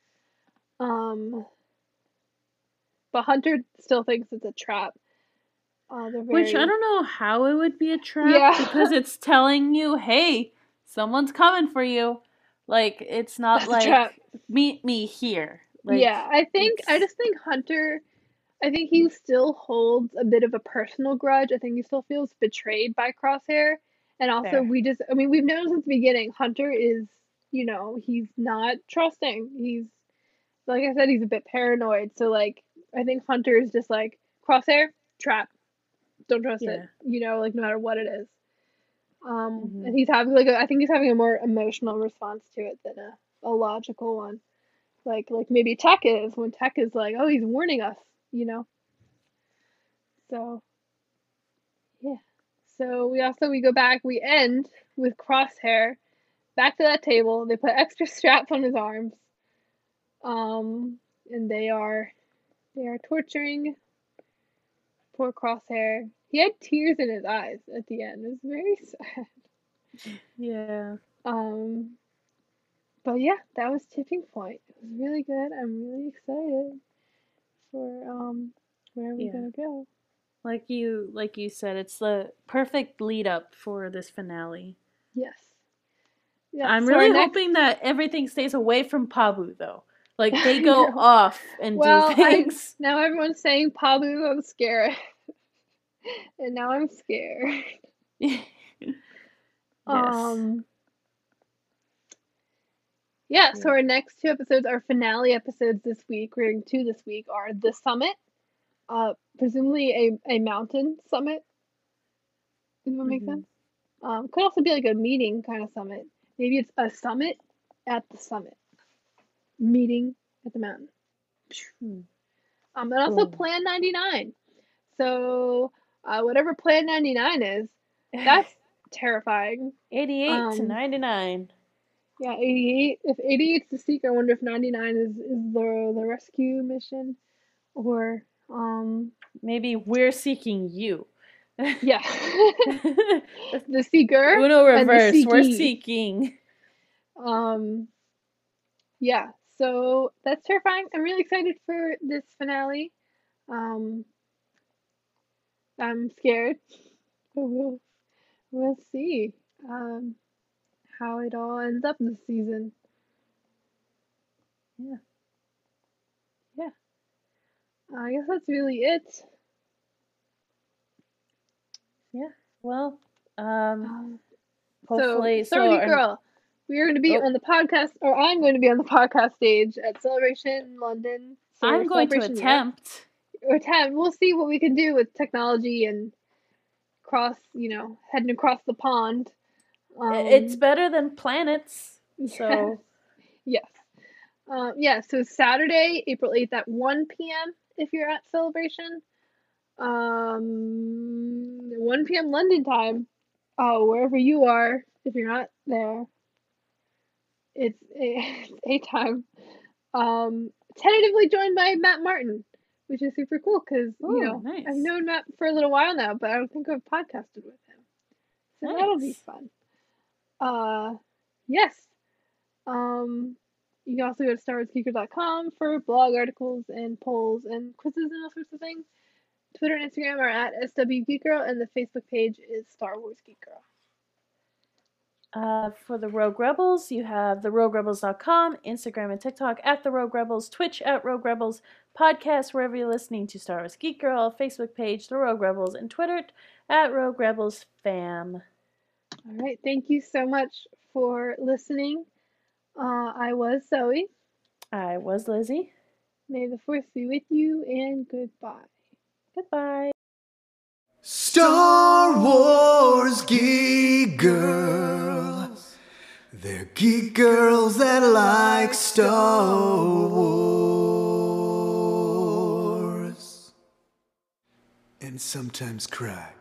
Um, but Hunter still thinks it's a trap. Uh, they're very... Which I don't know how it would be a trap, Yeah. because it's telling you, hey, someone's coming for you. Like, it's not That's a like, trap. meet me here. Like, yeah, I think, I it's- just think Hunter, I think he still holds a bit of a personal grudge. I think he still feels betrayed by Crosshair. And also, Fair. we just, I mean, we've known since the beginning, Hunter is, you know, he's not trusting. He's, like I said, he's a bit paranoid. So, like, I think Hunter is just like, Crosshair, trap. Don't trust Yeah. it. You know, like, no matter what it is. Um, Mhm. and he's having, like, a, I think he's having a more emotional response to it than a, a logical one. Like, like maybe Tech is, when Tech is like, oh, he's warning us, you know? So, yeah. So we also, we go back, we end with Crosshair back to that table. They put extra straps on his arms. Um, and they are, they are torturing poor Crosshair. He had tears in his eyes at the end. It was very sad. Yeah. Um, but yeah, that was Tipping Point. It was really good. I'm really excited for um where we're Yeah. gonna go. Like you like you said, it's the perfect lead up for this finale. Yes. Yes. I'm so our really next- hoping that everything stays away from Pabu though. Like they I go know. off and Well, do I, things. now everyone's saying Pabu, I'm scared. And now I'm scared. Yes. Um Yeah, so Yeah. our next two episodes, our finale episodes this week, we're doing two this week, are The Summit, uh, presumably a, a mountain summit. Does that make Mhm. sense? Um, could also be like a meeting kind of summit. Maybe it's a summit at the summit. Meeting at the mountain. Hmm. Um, and also Boom. Plan ninety-nine. So, uh, whatever Plan ninety-nine is, that's terrifying. eighty-eight to Um, ninety-nine. Yeah, eighty-eight. If eighty-eight's the Seeker, I wonder if ninety-nine is, is the the rescue mission, or um, Maybe we're seeking you. yeah, the Seeker Uno and the reverse. We're Seekie. seeking. Um, yeah. So that's terrifying. I'm really excited for this finale. Um, I'm scared, but we'll we'll see. Um, how it all ends up this season. Yeah. Yeah. Uh, I guess that's really it. Yeah. Well, um, So, hopefully, so Sorority our- Girl, we are going to be Oh. on the podcast, or I'm going to be on the podcast stage at Celebration London. So I'm going to Celebration Europe. attempt. Or attempt. We'll see what we can do with technology and cross, you know, heading across the pond. Um, It's better than planets. yes. So Yes. Um, yeah, so Saturday, April eighth at one p.m. if you're at Celebration. Um, one p.m. London time. Oh, wherever you are, if you're not there. It's, it's eight time. Um, tentatively joined by Matt Martin, which is super cool because, you Ooh, know, nice. I've known Matt for a little while now, but I don't think I've podcasted with him. So Nice. that'll be fun. Uh, yes. Um, you can also go to Star Wars Geeker dot com for blog articles and polls and quizzes and all sorts of things. Twitter and Instagram are at S W Geek Girl, and the Facebook page is Star Wars Geek Girl. Uh, for the Rogue Rebels, you have the rogue rebels dot com, Instagram and TikTok at the Rogue Rebels, Twitch at Rogue Rebels, podcast wherever you're listening to Star Wars Geek Girl, Facebook page the Rogue Rebels, and Twitter at Rogue Rebels Fam. All right, thank you so much for listening. Uh, I was Zoe. I was Lizzie. May the Force be with you, and goodbye. Goodbye. Star Wars Geek Girls. They're geek girls that like Star Wars. And sometimes cry.